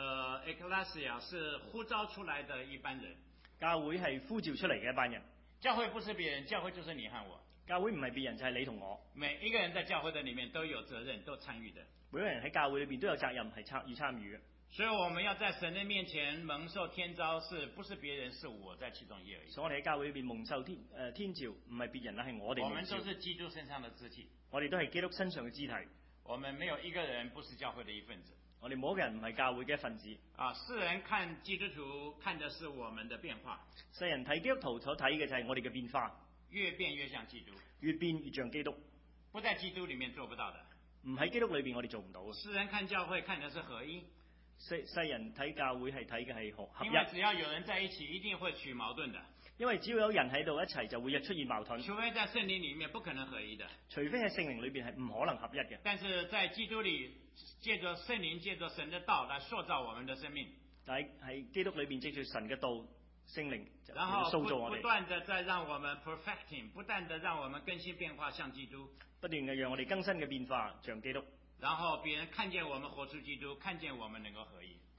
Ecclesia， 是呼召出來的一班人。 教會係呼召出嚟嘅一班人。 教會不是別人，教會就是你和我。 教會唔係別人，就係你同我。 每一個人在教會的裡面都有責任，都參與的。 每個人喺教會裏邊都有責任係參與參與嘅。 所以我們要在神的面前蒙受天召，是不是別人，是我在其中一而已。 所以我哋喺教會裏邊蒙受天誒、呃、天召，唔係別人啦，係我哋。 我們都是基督身上的肢體。 我哋都係基督身上嘅肢體。 我們沒有一個人不是教會的一份子。 我哋冇一個人唔係教會嘅一份子。 啊，世人看基督徒看的是我們的變化。 世人睇基督徒所睇嘅就係我哋嘅變化。 越變越像基督。 越變越像基督。 不在基督裡面做不到的。 唔喺基督裏邊我哋做唔到嘅。 世人看教會看的是合一。 世世人睇教會係睇嘅係合合一。 因為只要有人在一起，一定會起矛盾的。 因為只要有人喺度一齊，就會出現矛盾。 除非在聖靈裡面不可能合一的。 除非喺聖靈裏邊係唔可能合一嘅。 但是在基督裡，借着聖靈，借着神的道來塑造我們的生命。 但係喺基督裏邊借住神嘅道，聖靈就然後塑造我哋。 不斷的再讓我們 perfecting， 不斷的讓我們更新變化像基督。 不斷嘅讓我哋更新嘅變化像基督。 然後別人看見我們活出基督，看見我們能夠合一。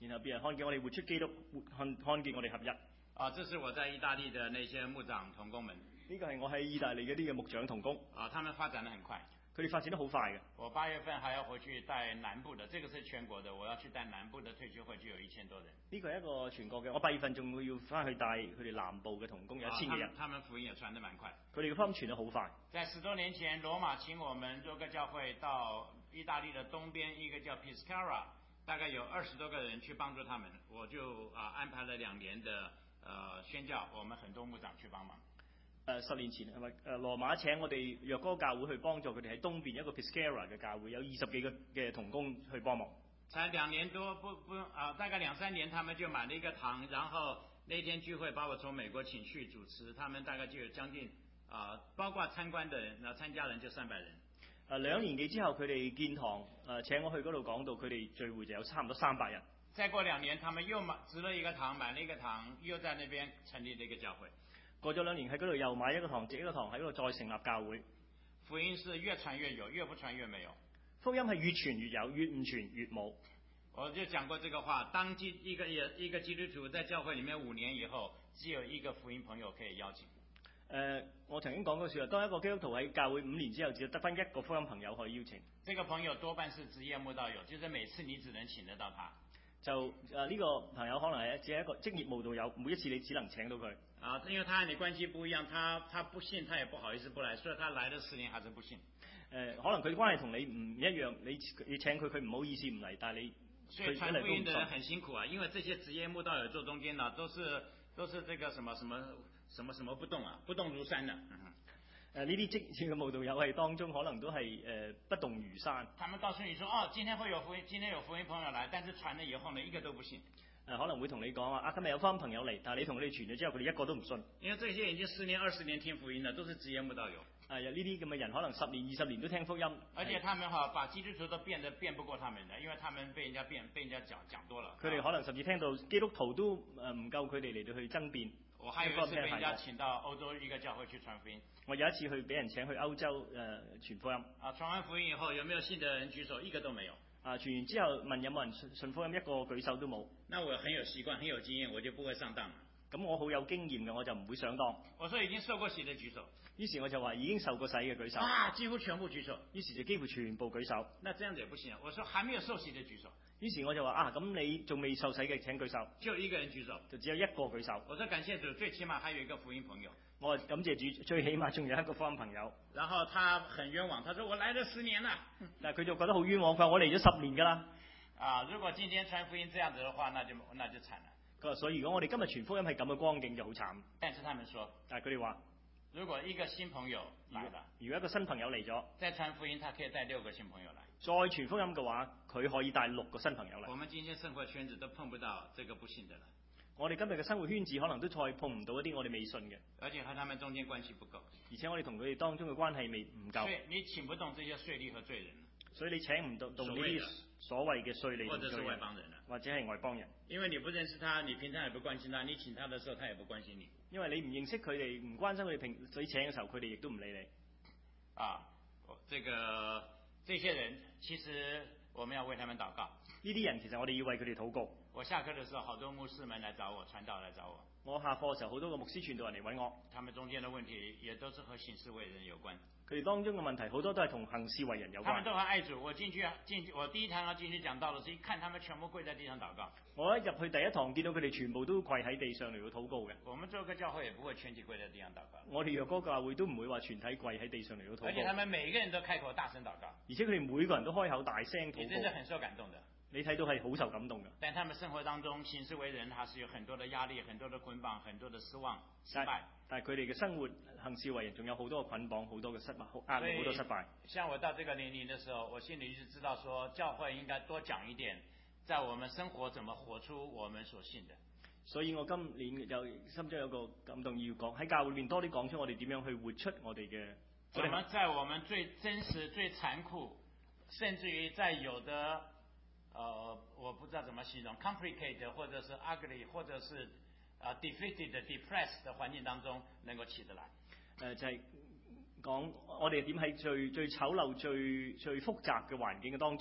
然後別人看見我哋活出基督，看看見我哋合一。 啊，這是我在意大利的那些牧長同工們。 呢個係我喺意大利嘅啲嘅牧長同工。 啊，他們發展得很快。 佢哋發展得好快嘅。 我八月份還要回去帶南部的，這個是全國的，我要去帶南部的退休會，就有一千多人。 呢個係一個全國嘅，我八月份仲會要翻去帶佢哋南部嘅同工，有一千幾人。 啊，他們福音也傳得蠻快。 佢哋嘅福音傳得好快。 在十多年前，羅馬請我們若個教會到意大利的東邊一個叫 Pescara， 大概有二十多個人去幫助他們，我就啊安排了兩年的呃宣教，我們很多牧長去幫忙。 誒、呃、十年前係咪誒羅馬請我哋若哥教會去幫助佢哋喺東邊一個 Pescara 嘅教會，有二十幾個嘅同工去幫忙。 才兩年多，不不啊，大概兩三年，他們就買了一個堂，然後那天聚會把我從美國請去主持，他們大概就有將近啊，包括參觀的人，那參加人就三百人。 誒兩年幾之後，佢哋建堂誒、呃、請我去嗰度講道，佢哋聚會就有差唔多三百人。 再過兩年，他們又買植了一個堂，買了一個堂，又在那邊成立了一個教會。過咗兩年喺嗰度又買一個堂，植一個堂喺嗰度再成立教會。 福音是越傳越有，越不傳越沒有。 福音係越傳越有，越唔傳越冇。 我就講過這個話，當基一個一個基督徒在教會裡面五年以後，只有一個福音朋友可以邀請。誒、 呃，我曾經講過説話，當一個基督徒喺教會五年之後，只有得翻一個福音朋友可以邀請。 這個朋友多半是職業慕道友，就是每次你只能請得到他。 就誒呢、呃這個朋友可能係只係一個職業慕道友，每一次你只能請到佢。 啊，因為他和你關係不一樣，他他不信，他也不好意思不來，所以他來了十年還是不信。誒、 呃，可能佢關係同你唔一樣，你你請佢，佢唔好意思唔嚟，但係你。 所以傳福音的人很辛苦啊，因為這些職業慕道友做中間呢，都是都是這個什麼什麼什麼什麼不動啊，不動如山的。誒，呢啲職業嘅慕道友係當中可能都係誒、呃、不動如山。他們告訴你說，哦，今天會有福音，今天有福音朋友來，但是傳了以後呢，一個都不信。誒、呃，可能會同你講話，啊，今日有福音朋友嚟，但係你同佢哋傳咗之後，佢哋一個都唔信。因為這些已經十年、二十年聽福音了，都是職業慕道友。誒，有呢啲咁嘅人，可能十年、二十年都聽福音。而且他們哈，把基督徒都變得變不過他們的，因為他們被人家變，被人家講講多了。佢哋可能甚至聽到基督徒都誒唔夠佢哋嚟到去爭辯。我還有一次被人家請到歐洲一個教會去傳福音。我有一次去俾人請去歐洲誒、呃、傳福音。啊，傳完福音以後，有沒有信的人舉手？一個都沒有。啊，傳完之後問有冇人信信福音，一個舉手都冇。那我很有習慣，很有經驗，我就不會上當。咁我好有經驗嘅，我就唔會上當。我說已經受過洗的舉手。於是我就話已經受過洗嘅舉手。啊，幾乎全部舉手。於是就幾乎全部舉手。那這樣子也不行。我說還沒有受洗的舉手。於是我就話啊，咁你仲未受洗嘅請舉手。就一個人舉手，就只有一個舉手。我說感謝主，最起碼還有一個福音朋友。我感謝主，最起碼仲有一個福音朋友。然後他很冤枉，他說我來了十年啦。但係佢就覺得好冤枉，佢話我嚟咗十年㗎啦。啊，如果今天傳福音這樣子的話，那就那就慘了。佢話所以如果我哋今日傳福音係咁嘅光景就好慘。但是他們說，但係佢哋話，如果一個新朋友來了，如果一個新朋友嚟咗，再傳福音，他可以帶六個新朋友來。再傳福音嘅話，佢可以帶六個新朋友嚟。我們今天生活圈子都碰不到這個不信的了。我哋今日嘅生活圈子可能都再碰唔到一啲我哋未信嘅。而且和他們中間關係不夠。而且我哋同佢哋當中嘅關係未唔夠。所以你請不動這些稅吏和罪人。所以你請唔到動呢啲所謂嘅稅吏或者是外邦人啊，或者係外邦人。因為你不認識他，你平常也不關心他，你請他的時候，他也不關心你。因為你唔認識佢哋，唔關心佢哋，平所以請嘅時候，佢哋亦都唔理你。啊，這個這些人其實我們要為他們禱告。呢啲人其實我哋要為佢哋禱告。我下課的時候，好多牧師們來找我，傳道來找我。我下課嘅時候，好多個牧師傳道人嚟揾我。他們中間的問題也都是和行事為人有關。佢哋當中嘅問題好多都係同行事為人有關。他們都很愛主。我進去進我第一堂要進去講道嘅時候，一看他們全部跪在地上禱告。我一入去第一堂見到佢哋全部都跪喺地上嚟到禱告嘅。我們做個教會也不會全體跪在地上禱告。我哋若哥教會都唔會話全體跪喺地上嚟到禱告。而且他們每一個人都開口大聲禱告。而且佢哋每個人都開口大聲禱告。你真係很受感動的。你睇到係好受感動嘅。但他們生活當中行事為人，還是有很多的壓力、很多的捆綁、很多的失望、失敗。但係佢哋嘅生活行事為人，仲有好多嘅捆綁、好多嘅失敗、壓力、好多失敗。像我到這個年齡的時候，我心裏就知道說，教會應該多講一點，在我們生活怎麼活出我們所信的。所以我今年就心中有個感動要講，喺教會裏面多啲講出我哋點樣去活出我哋嘅。怎麼在我們最真實、最殘酷，甚至於在有的。呃，我不知道怎麼形容 ，complicated 或者是 ugly 或者是啊、呃、defeated、depressed 的環境當中能夠起得來。誒、呃，就係、是、講我哋點喺最最醜陋、最最複雜嘅環境嘅當中，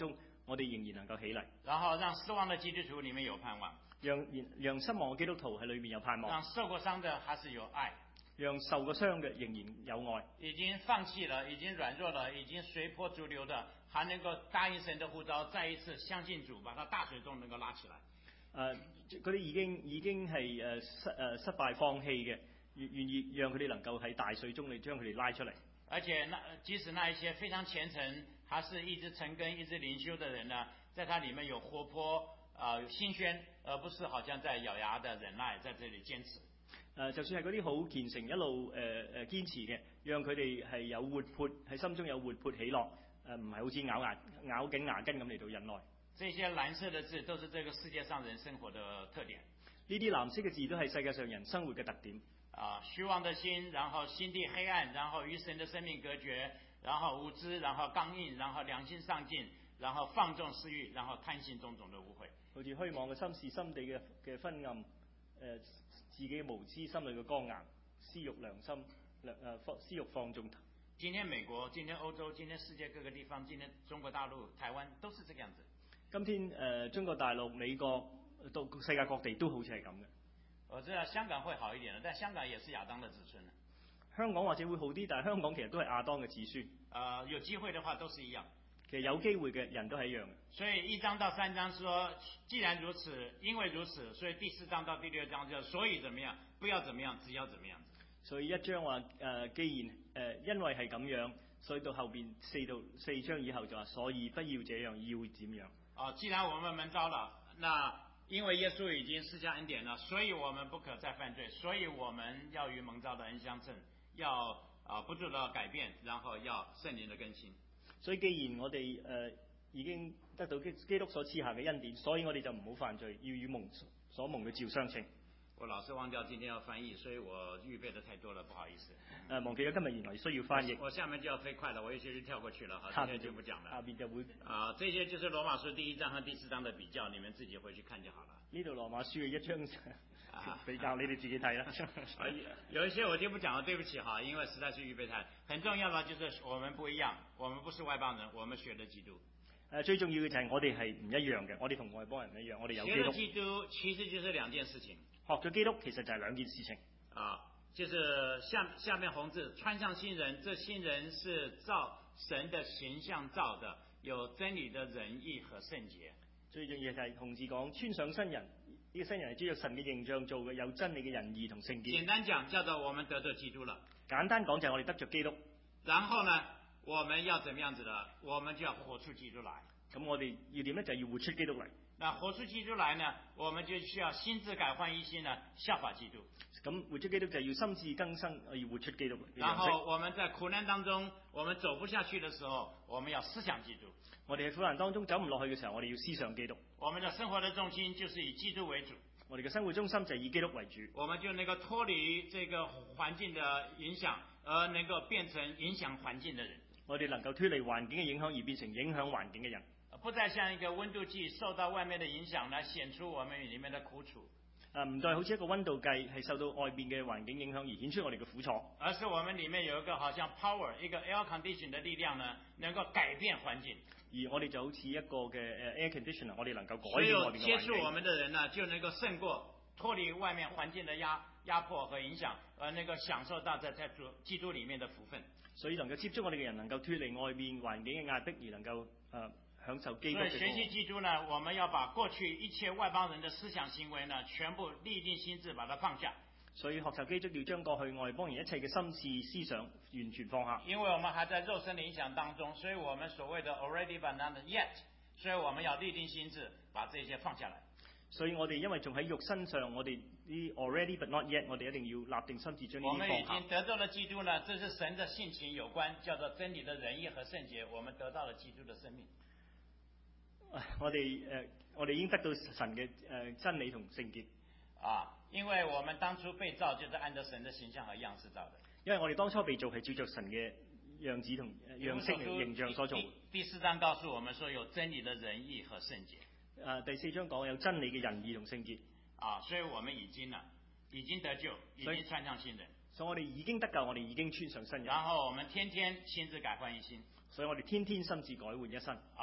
我哋仍然能夠起嚟， 然後讓失望的基督徒裏面有盼望， 讓讓失望嘅基督徒喺裏面有盼望， 讓受過傷的還是有愛， 讓受過傷嘅仍然有愛， 已經放棄了，已經軟弱了，已經隨波逐流的，還能夠答應神的呼召，再一次相信主，把他大水中能夠拉起來。 誒嗰啲已經已經係誒失誒失敗放棄嘅，願願意讓佢哋能夠喺大水中嚟將佢哋拉出嚟。 而且那即使那一些非常虔誠，還是一直陳根、一直靈修的人呢，在他裡面有活潑啊、呃、有新鮮，而不是好像在咬牙的忍耐，在這裡堅持。誒、 呃，就算係嗰啲好虔誠一路誒誒堅持嘅，讓佢哋係有活潑喺心中有活潑喜樂，誒唔係好似咬牙咬緊牙根咁嚟到忍耐。 這些藍色的字都是這個世界上人生活的特點。 呢啲藍色嘅字都係世界上人生活嘅特點。 啊，虛妄的心，然後心地黑暗，然後與神的生命隔絕，然後無知，然後剛硬，然後良心喪盡，然後放縱私欲，然後貪心種種的污穢。 好似虛妄嘅心事，心地嘅嘅昏暗，誒、呃、自己無知，心裏嘅剛硬，私欲良心，良誒放私欲放縱。 今天美國，今天歐洲，今天世界各個地方，今天中國大陸、台灣都是這個樣子。 今天誒、呃、中國大陸、美國到世界各地都好似係咁嘅。 我知道香港會好一點，但香港也是亞當的子孫。 香港或者會好啲，但係香港其實都係亞當嘅子孫。 啊、呃，有機會的話都是一樣。 其實有機會嘅人都係一樣嘅。 所以一章到三章說，既然如此，因為如此，所以第四章到第六章就所以怎麼樣，不要怎麼樣，只要怎麼樣。 所以一章話誒、呃，既然誒、呃、因為係咁樣，所以到後邊四到四章以後就話，所以不要這樣，要點樣？ 啊、呃，既然我們蒙召了，那因為耶穌已經施加恩典了，所以我們不可再犯罪，所以我們要與蒙召的恩相稱，要啊、呃、不住的改變，然後要聖靈的更新。 所以既然我哋誒、呃、已經得到基基督所賜下嘅恩典，所以我哋就唔好犯罪，要與蒙所蒙嘅召相稱。 我老是忘掉今天要翻譯，所以我預備的太多了，不好意思。 誒、呃，忘記咗今日原來需要翻譯。 我下面就要飛快了，我有些就跳過去了，好，今天就不講了。 下邊就會啊，這些就是羅馬書第一章和第四章的比較，你們自己回去看就好了。 呢度羅馬書嘅一章比較，你哋自己睇啦。 啊，有一些我就不講了，對不起哈，因為實在是預備太。很重要的就是我們不一樣，我們不是外邦人，我們學的基督。 誒，最重要嘅就係我哋係唔一樣嘅，我哋同外邦人唔一樣，我哋有基督。 學的基督其實就是兩件事情。 學咗基督其實就係兩件事情。 啊，就是下下面紅字，穿上新人，這新人是照神的形象造的，有真理的仁義和聖潔。 最重要就係紅字講穿上新人，呢、這個新人係照着神嘅形象做嘅，有真理嘅仁義同聖潔。 簡單講，叫做我們得着基督了。 簡單講就係我哋得着基督。 然後呢，我們要怎麼樣子呢？我們就要活出基督來。 咁我哋要點呢？就係要活出基督嚟。 那活出基督來呢，我們就需要心智改換一新呢，效法基督。 咁活出基督就係要心智更新，要活出基督。 然後我們在苦難當中，我們走不下去的時候，我們要思想基督。 我哋喺苦難當中走唔落去嘅時候，我哋要思想基督。 我們的生活的重心就是以基督為主。 我哋嘅生活中心就係以基督為主。 我們就能夠脫離這個環境的影響，而能夠變成影響環境的人。我哋能夠脫離環境嘅影響而變成影響環境嘅人。不再像一個溫度計受到外面的影響來顯出我們裏面的苦楚。 啊，唔再好似一個溫度計係受到外邊嘅環境影響而顯出我哋嘅苦楚。 而是我們裏面有一個好像 power 一個 air condition 的力量呢，能夠改變環境。 而我哋就好似一個嘅誒 air conditioner，我哋能夠改變外邊嘅環境。 所有接觸我們的人呢，就能夠勝過脫離外面環境的壓壓迫和影響，而能夠享受到在在主基督裏面的福分。 所以能夠接觸我哋嘅人，能夠脫離外面環境嘅壓迫，而能夠誒。呃享受基督嘅。 所以學習基督呢，我們要把過去一切外邦人的思想行為呢，全部立定心志，把它放下。 所以學習基督要將過去外邦人一切嘅心思思想完全放下。 因為我們還在肉身的影響當中，所以我們所謂的 already but not yet，所以我們要立定心志，把這些放下來。 所以我哋因為仲喺肉身上，我哋啲 already but not yet，我哋一定要立定心志將呢啲放下。 我們已經得到了基督呢，這是神的性情有關，叫做真理的仁義和聖潔，我們得到了基督的生命。 我哋誒、呃，我哋已經得到神嘅誒、呃、真理同聖潔啊！因為我們當初被造，就是按照神的形象和樣式造的。因為我哋當初被造係照着神嘅樣子同樣式形象所做。第四章告訴我們說，有真理的仁義和聖潔。誒、啊，第四章講有真理嘅仁義同聖潔。啊，所以我們已經啦，已經得救，已經穿上新人。所以我哋已經得救，我哋已經穿上新人。然後我們天天心志改換一新。所以我哋天天心志改換一新。啊。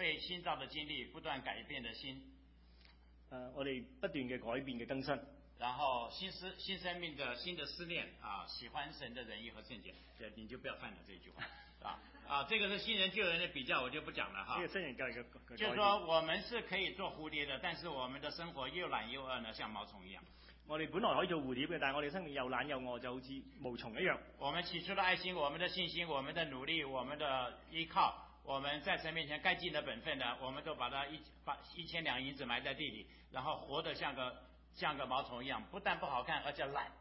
被新造的經歷，不斷改變的心。 誒、我哋不斷嘅改變嘅更新。 然後新思新生命的新的思念啊，喜歡神的仁義和聖潔，這你就不要犯了這一句話啊啊，這個是新人舊人的比較，我就不講了哈。 呢個新人舊人嘅， 就是說我們是可以做蝴蝶的，但是我們的生活又懶又餓呢，像毛蟲一樣。 我哋本來可以做蝴蝶嘅，但係我哋生命又懶又餓，就好似毛蟲一樣。 我們起初的愛心，我們的信心，我們的努力，我們的依靠，我們在神面前該盡的本分呢，我們都把它一把一千兩銀子埋在地裏，然後活得像個像個毛蟲一樣，不但不好看，而且懶。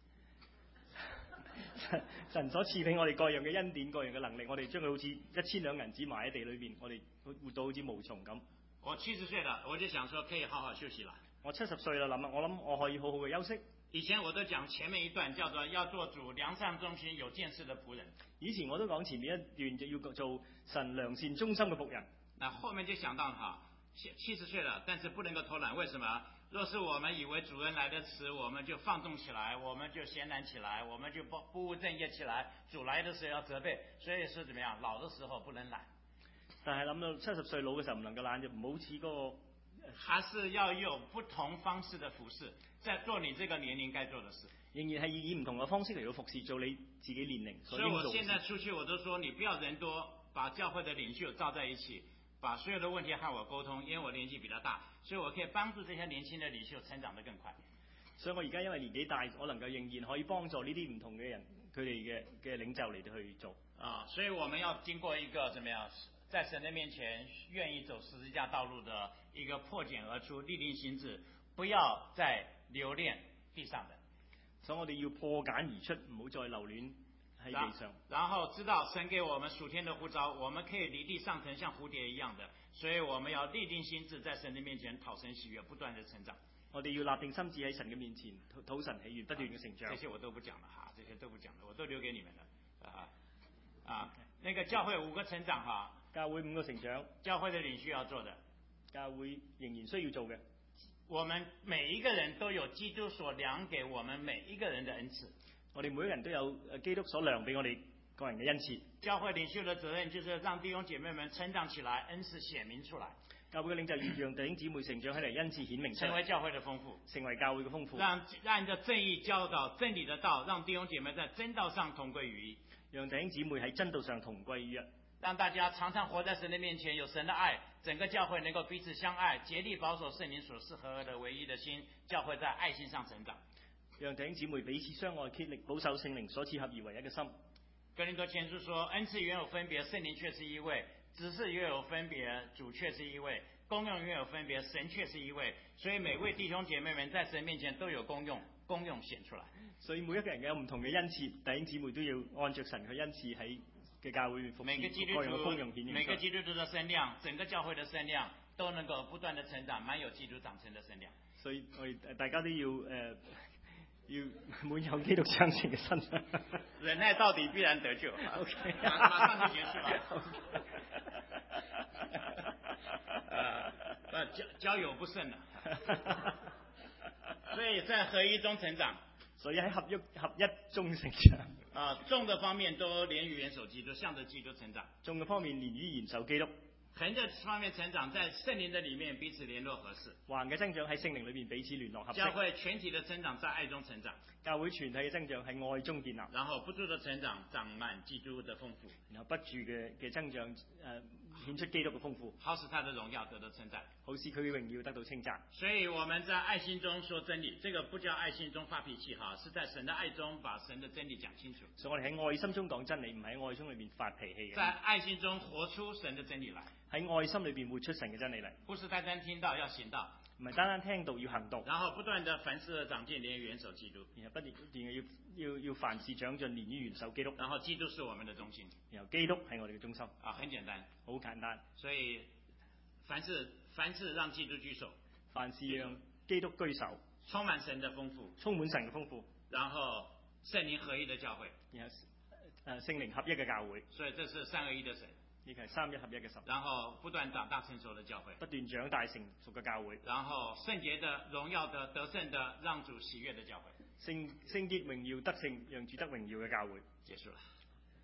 神所賜俾我哋各樣嘅恩典、各樣嘅能力，我哋將佢好似一千兩銀子埋喺地裏邊，我哋活到好似毛蟲咁。 我七十歲了，我就想說可以好好休息啦。 我七十歲啦，諗我諗我可以好好嘅休息。 以前我都講前面一段叫做要做主良善忠心有見識的僕人。 以前我都講前面一段就要做神良善忠心嘅僕人。 那後面就想到哈，七十歲了，但是不能夠偷懶，為什麼？若是我們以為主人來得遲，我們就放縱起來，我們就閒懶起來，我們就不不務正業起來。主來的時候要責備，所以是怎麼樣？老的時候不能懶。 但係諗到七十歲老嘅時候唔能夠懶，就唔好似嗰個。 還是要用不同方式的服侍，在做你這個年齡該做的事。 仍然係以唔同嘅方式嚟到服侍，做你自己年齡所所以應做嘅事。 我現在出去我都說，你不要人多，把教會的領袖召在一起，把所有的問題和我溝通，因為我年紀比較大，所以我可以幫助這些年輕的領袖成長得更快。 所以我而家因為年紀大，我能夠仍然可以幫助呢啲唔同嘅人，佢哋嘅嘅領袖嚟到去做。 啊，所以我們要經過一個怎麼樣，在神的面前願意走十字架道路的一個破繭而出、立定心志，不要再留戀地上的。 所以我哋要破繭而出，唔好再留戀喺地上。 然後知道神給我們屬天的呼召，我們可以離地上騰，像蝴蝶一樣的，所以我們要立定心志，在神的面前討神喜悅，不斷的成長。 我哋要立定心志喺神嘅面前討神喜悅，不斷嘅成長。 這些我都不講了哈，這些都不講了，我都留給你們了啊啊，那個教會五個成長哈。 教會五個成長， 教會的領袖要做的， 教會仍然需要做嘅。 我們每一個人都有基督所量給我們每一個人的恩賜。 我哋每個人都有基督所量俾我哋個人嘅恩賜。 教會領袖的責任就是讓弟兄姐妹們成長起來，恩賜顯明出來。 教會嘅領袖要讓弟兄姊妹成長起嚟，恩賜顯明出嚟， 成為教會的豐富， 成為教會嘅豐富。 讓按着正義教導真理的道，讓弟兄姐妹在真道上同歸於一。 讓弟兄姊妹喺真道上同歸於一。 讓大家常常活在神的面前，有神的愛，整個教會能夠彼此相愛，竭力保守聖靈所賜合而的唯一的心，教會在愛心上成長。 讓弟兄姊妹彼此相愛，竭力保守聖靈所賜合而為一嘅心。 哥林多前書說，恩賜原有分別，聖靈卻是一位；職事原有分別，主卻是一位；功用原有分別，神卻是一位。所以每位弟兄姐妹們在神面前都有功用，功用顯出來。 所以每一個人有唔同嘅恩賜，弟兄姊妹都要按着神嘅恩賜喺嘅教會服侍， 每個基督徒，每個基督徒的身量，整個教會的身量都能夠不斷的成長，滿有基督長成的身量。 所以我哋大家都要誒、呃、要滿有基督長成嘅身量。 忍耐到底必然得救。 OK， 馬上就結束了。呃，交交友不慎了。所以在合一中成長。 所以喺合一合一中成長。 啊，眾的方面都連於元首基督，向着基督成長。 眾嘅方面連於元首基督。 橫的方面成長，在聖靈的裡面彼此聯絡合適。 橫嘅增長喺聖靈裏面彼此聯絡合適。 教會全體的增長在愛中成長。 教會全體嘅增長喺愛中建立。 然後不住的成長，長滿基督的豐富。 然後不住嘅嘅增長，誒、呃、顯出基督嘅豐富。 好使他的榮耀得到稱讚。 好使佢嘅榮耀得到稱讚。 所以我們在愛心中說真理，這個不叫愛心中發脾氣哈，是在神的愛中把神的真理講清楚。 所以我哋喺愛心中講真理，唔係喺愛心裏面發脾氣嘅。 在愛心中活出神的真理來。喺愛心裏邊活出神嘅真理嚟。 不是單單聽到，要行道。 唔係單單聽到，要行道。 然後不斷的凡事長進，連於元首基督。 然後不斷嘅要要要凡事長進，連於元首基督。 然後基督是我們的中心。 然後基督係我哋嘅中心。 啊，很簡單。 好簡單。 所以凡事凡事讓基督居首。 凡事讓基督居首。 充滿神的豐富。 充滿神嘅豐富。 然後聖靈合一的教會。 然後誒聖靈合一嘅教會。 所以這是三合一的神。 呢個係三一合一嘅神。 然後不斷長大成熟的教會。 不斷長大成熟嘅教會。 然後聖潔的、榮耀的、得勝的、讓主喜悅的教會。 聖聖潔榮耀得勝，讓主得榮耀嘅教會。 結束了。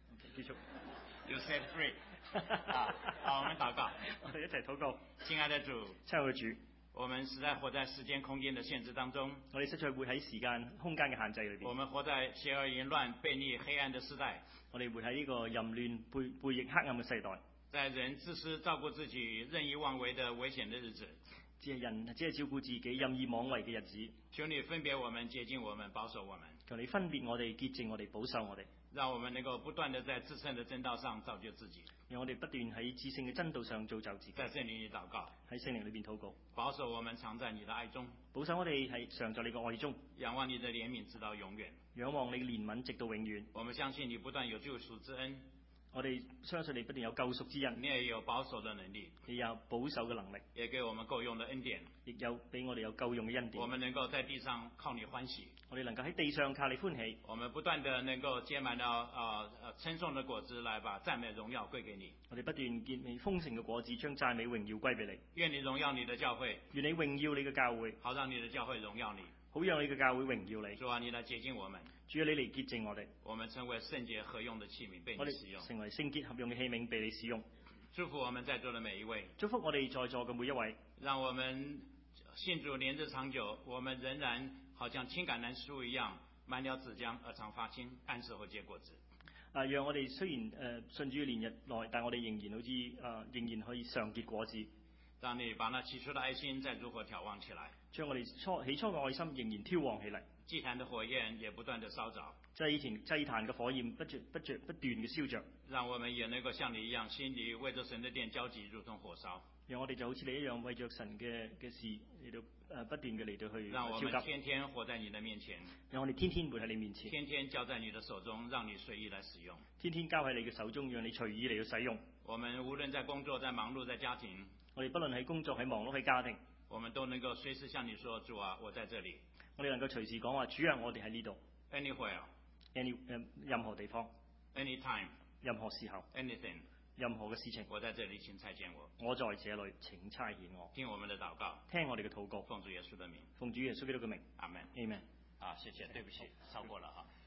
結束。 You said free 啊，好，我們禱告。 我哋一齊禱告。 親愛的主， 親愛嘅主， 我們實在活在時間空間的限制當中， 我哋實在會喺時間空間嘅限制裏邊。 我們活在邪惡淫亂、悖逆、黑暗的時代， 我哋會喺呢個淫亂、背背逆、黑暗嘅世代， 在人自私照顧自己、任意妄為的危險的日子， 只係人只係照顧自己、任意妄為嘅日子。 求你分別我們、潔淨我們、保守我們， 求你分別我哋、潔淨我哋、保守我哋， 讓我們能夠不斷地在至聖的真道上造就自己。 讓我哋不斷喺至聖嘅真道上造就自己。 在聖靈裏禱告， 喺聖靈裏邊禱告， 保守我們常在你的愛中， 保守我哋係常在你嘅愛中， 仰望你的憐憫直到永遠。 仰望你嘅憐憫直到永遠。 我們相信你不斷有救贖之恩， 我哋相信你不斷有救贖之恩， 你也有保守的能力， 你有保守嘅能力， 也給我們夠用的恩典， 亦有俾我哋有夠用嘅恩典。 我們能夠在地上靠你歡喜， 我哋能夠喺地上靠你歡喜。 我們不斷地能夠結滿了呃呃稱頌的果子，來把讚美榮耀歸給你。 我哋不斷結美豐盛嘅果子，將讚美榮耀歸俾你。 願你榮耀你的教會， 願你榮耀你嘅教會， 好讓你的教會榮耀你， 好讓你嘅教會榮耀你。 主啊，你來潔淨我們， 主啊，你嚟潔淨我哋， 我們成為聖潔合用的器皿被我你使用哋。成為聖潔合用嘅器皿被你使用。 祝福我們在座的每一位， 祝福我哋在座嘅每一位， 讓我們信主年日長久，我們仍然好像青橄欖樹一樣，滿了籽漿而常發青，按時候結果子。 啊，讓我哋雖然誒、呃、信主年日內，但我哋仍然好似誒、呃、仍然可以常結果子。 讓你把那起初的愛心再如火挑旺起來， 將我哋初起初嘅愛心仍然挑旺起嚟。 祭壇的火焰也不斷的燒着， 祭壇祭壇嘅火焰不絕不絕不斷嘅燒着， 讓我們也能夠像你一樣，心裏為着神的殿焦急，如同火燒。 讓我哋就好似你一樣，為着神嘅嘅事嚟到誒、呃、不斷嘅嚟到去讓我們焦急。 天天活在你的面前， 讓我哋天天活喺你面前， 天天交在你的手中，讓你隨意來使用。 天天交喺你嘅手中，讓你隨意嚟到使用。 我們無論在工作、在忙碌、在家庭， 我哋不論喺工作、喺忙碌、喺家庭， 我們都能夠隨時向你說：主啊，我在這裡。 我哋能夠隨時講話，主啊，我哋喺呢度。 Anywhere, any 誒任何地方、 anytime, 任何時候、 anything， 任何嘅事情， 我在這裡，請差遣我。 我在這裡，請差遣我。 聽我們的禱告， 聽我哋嘅禱告， 奉主耶穌的名， 奉主耶穌基督嘅名， 阿門。 阿門。 啊，謝謝，對不起，超過了啊。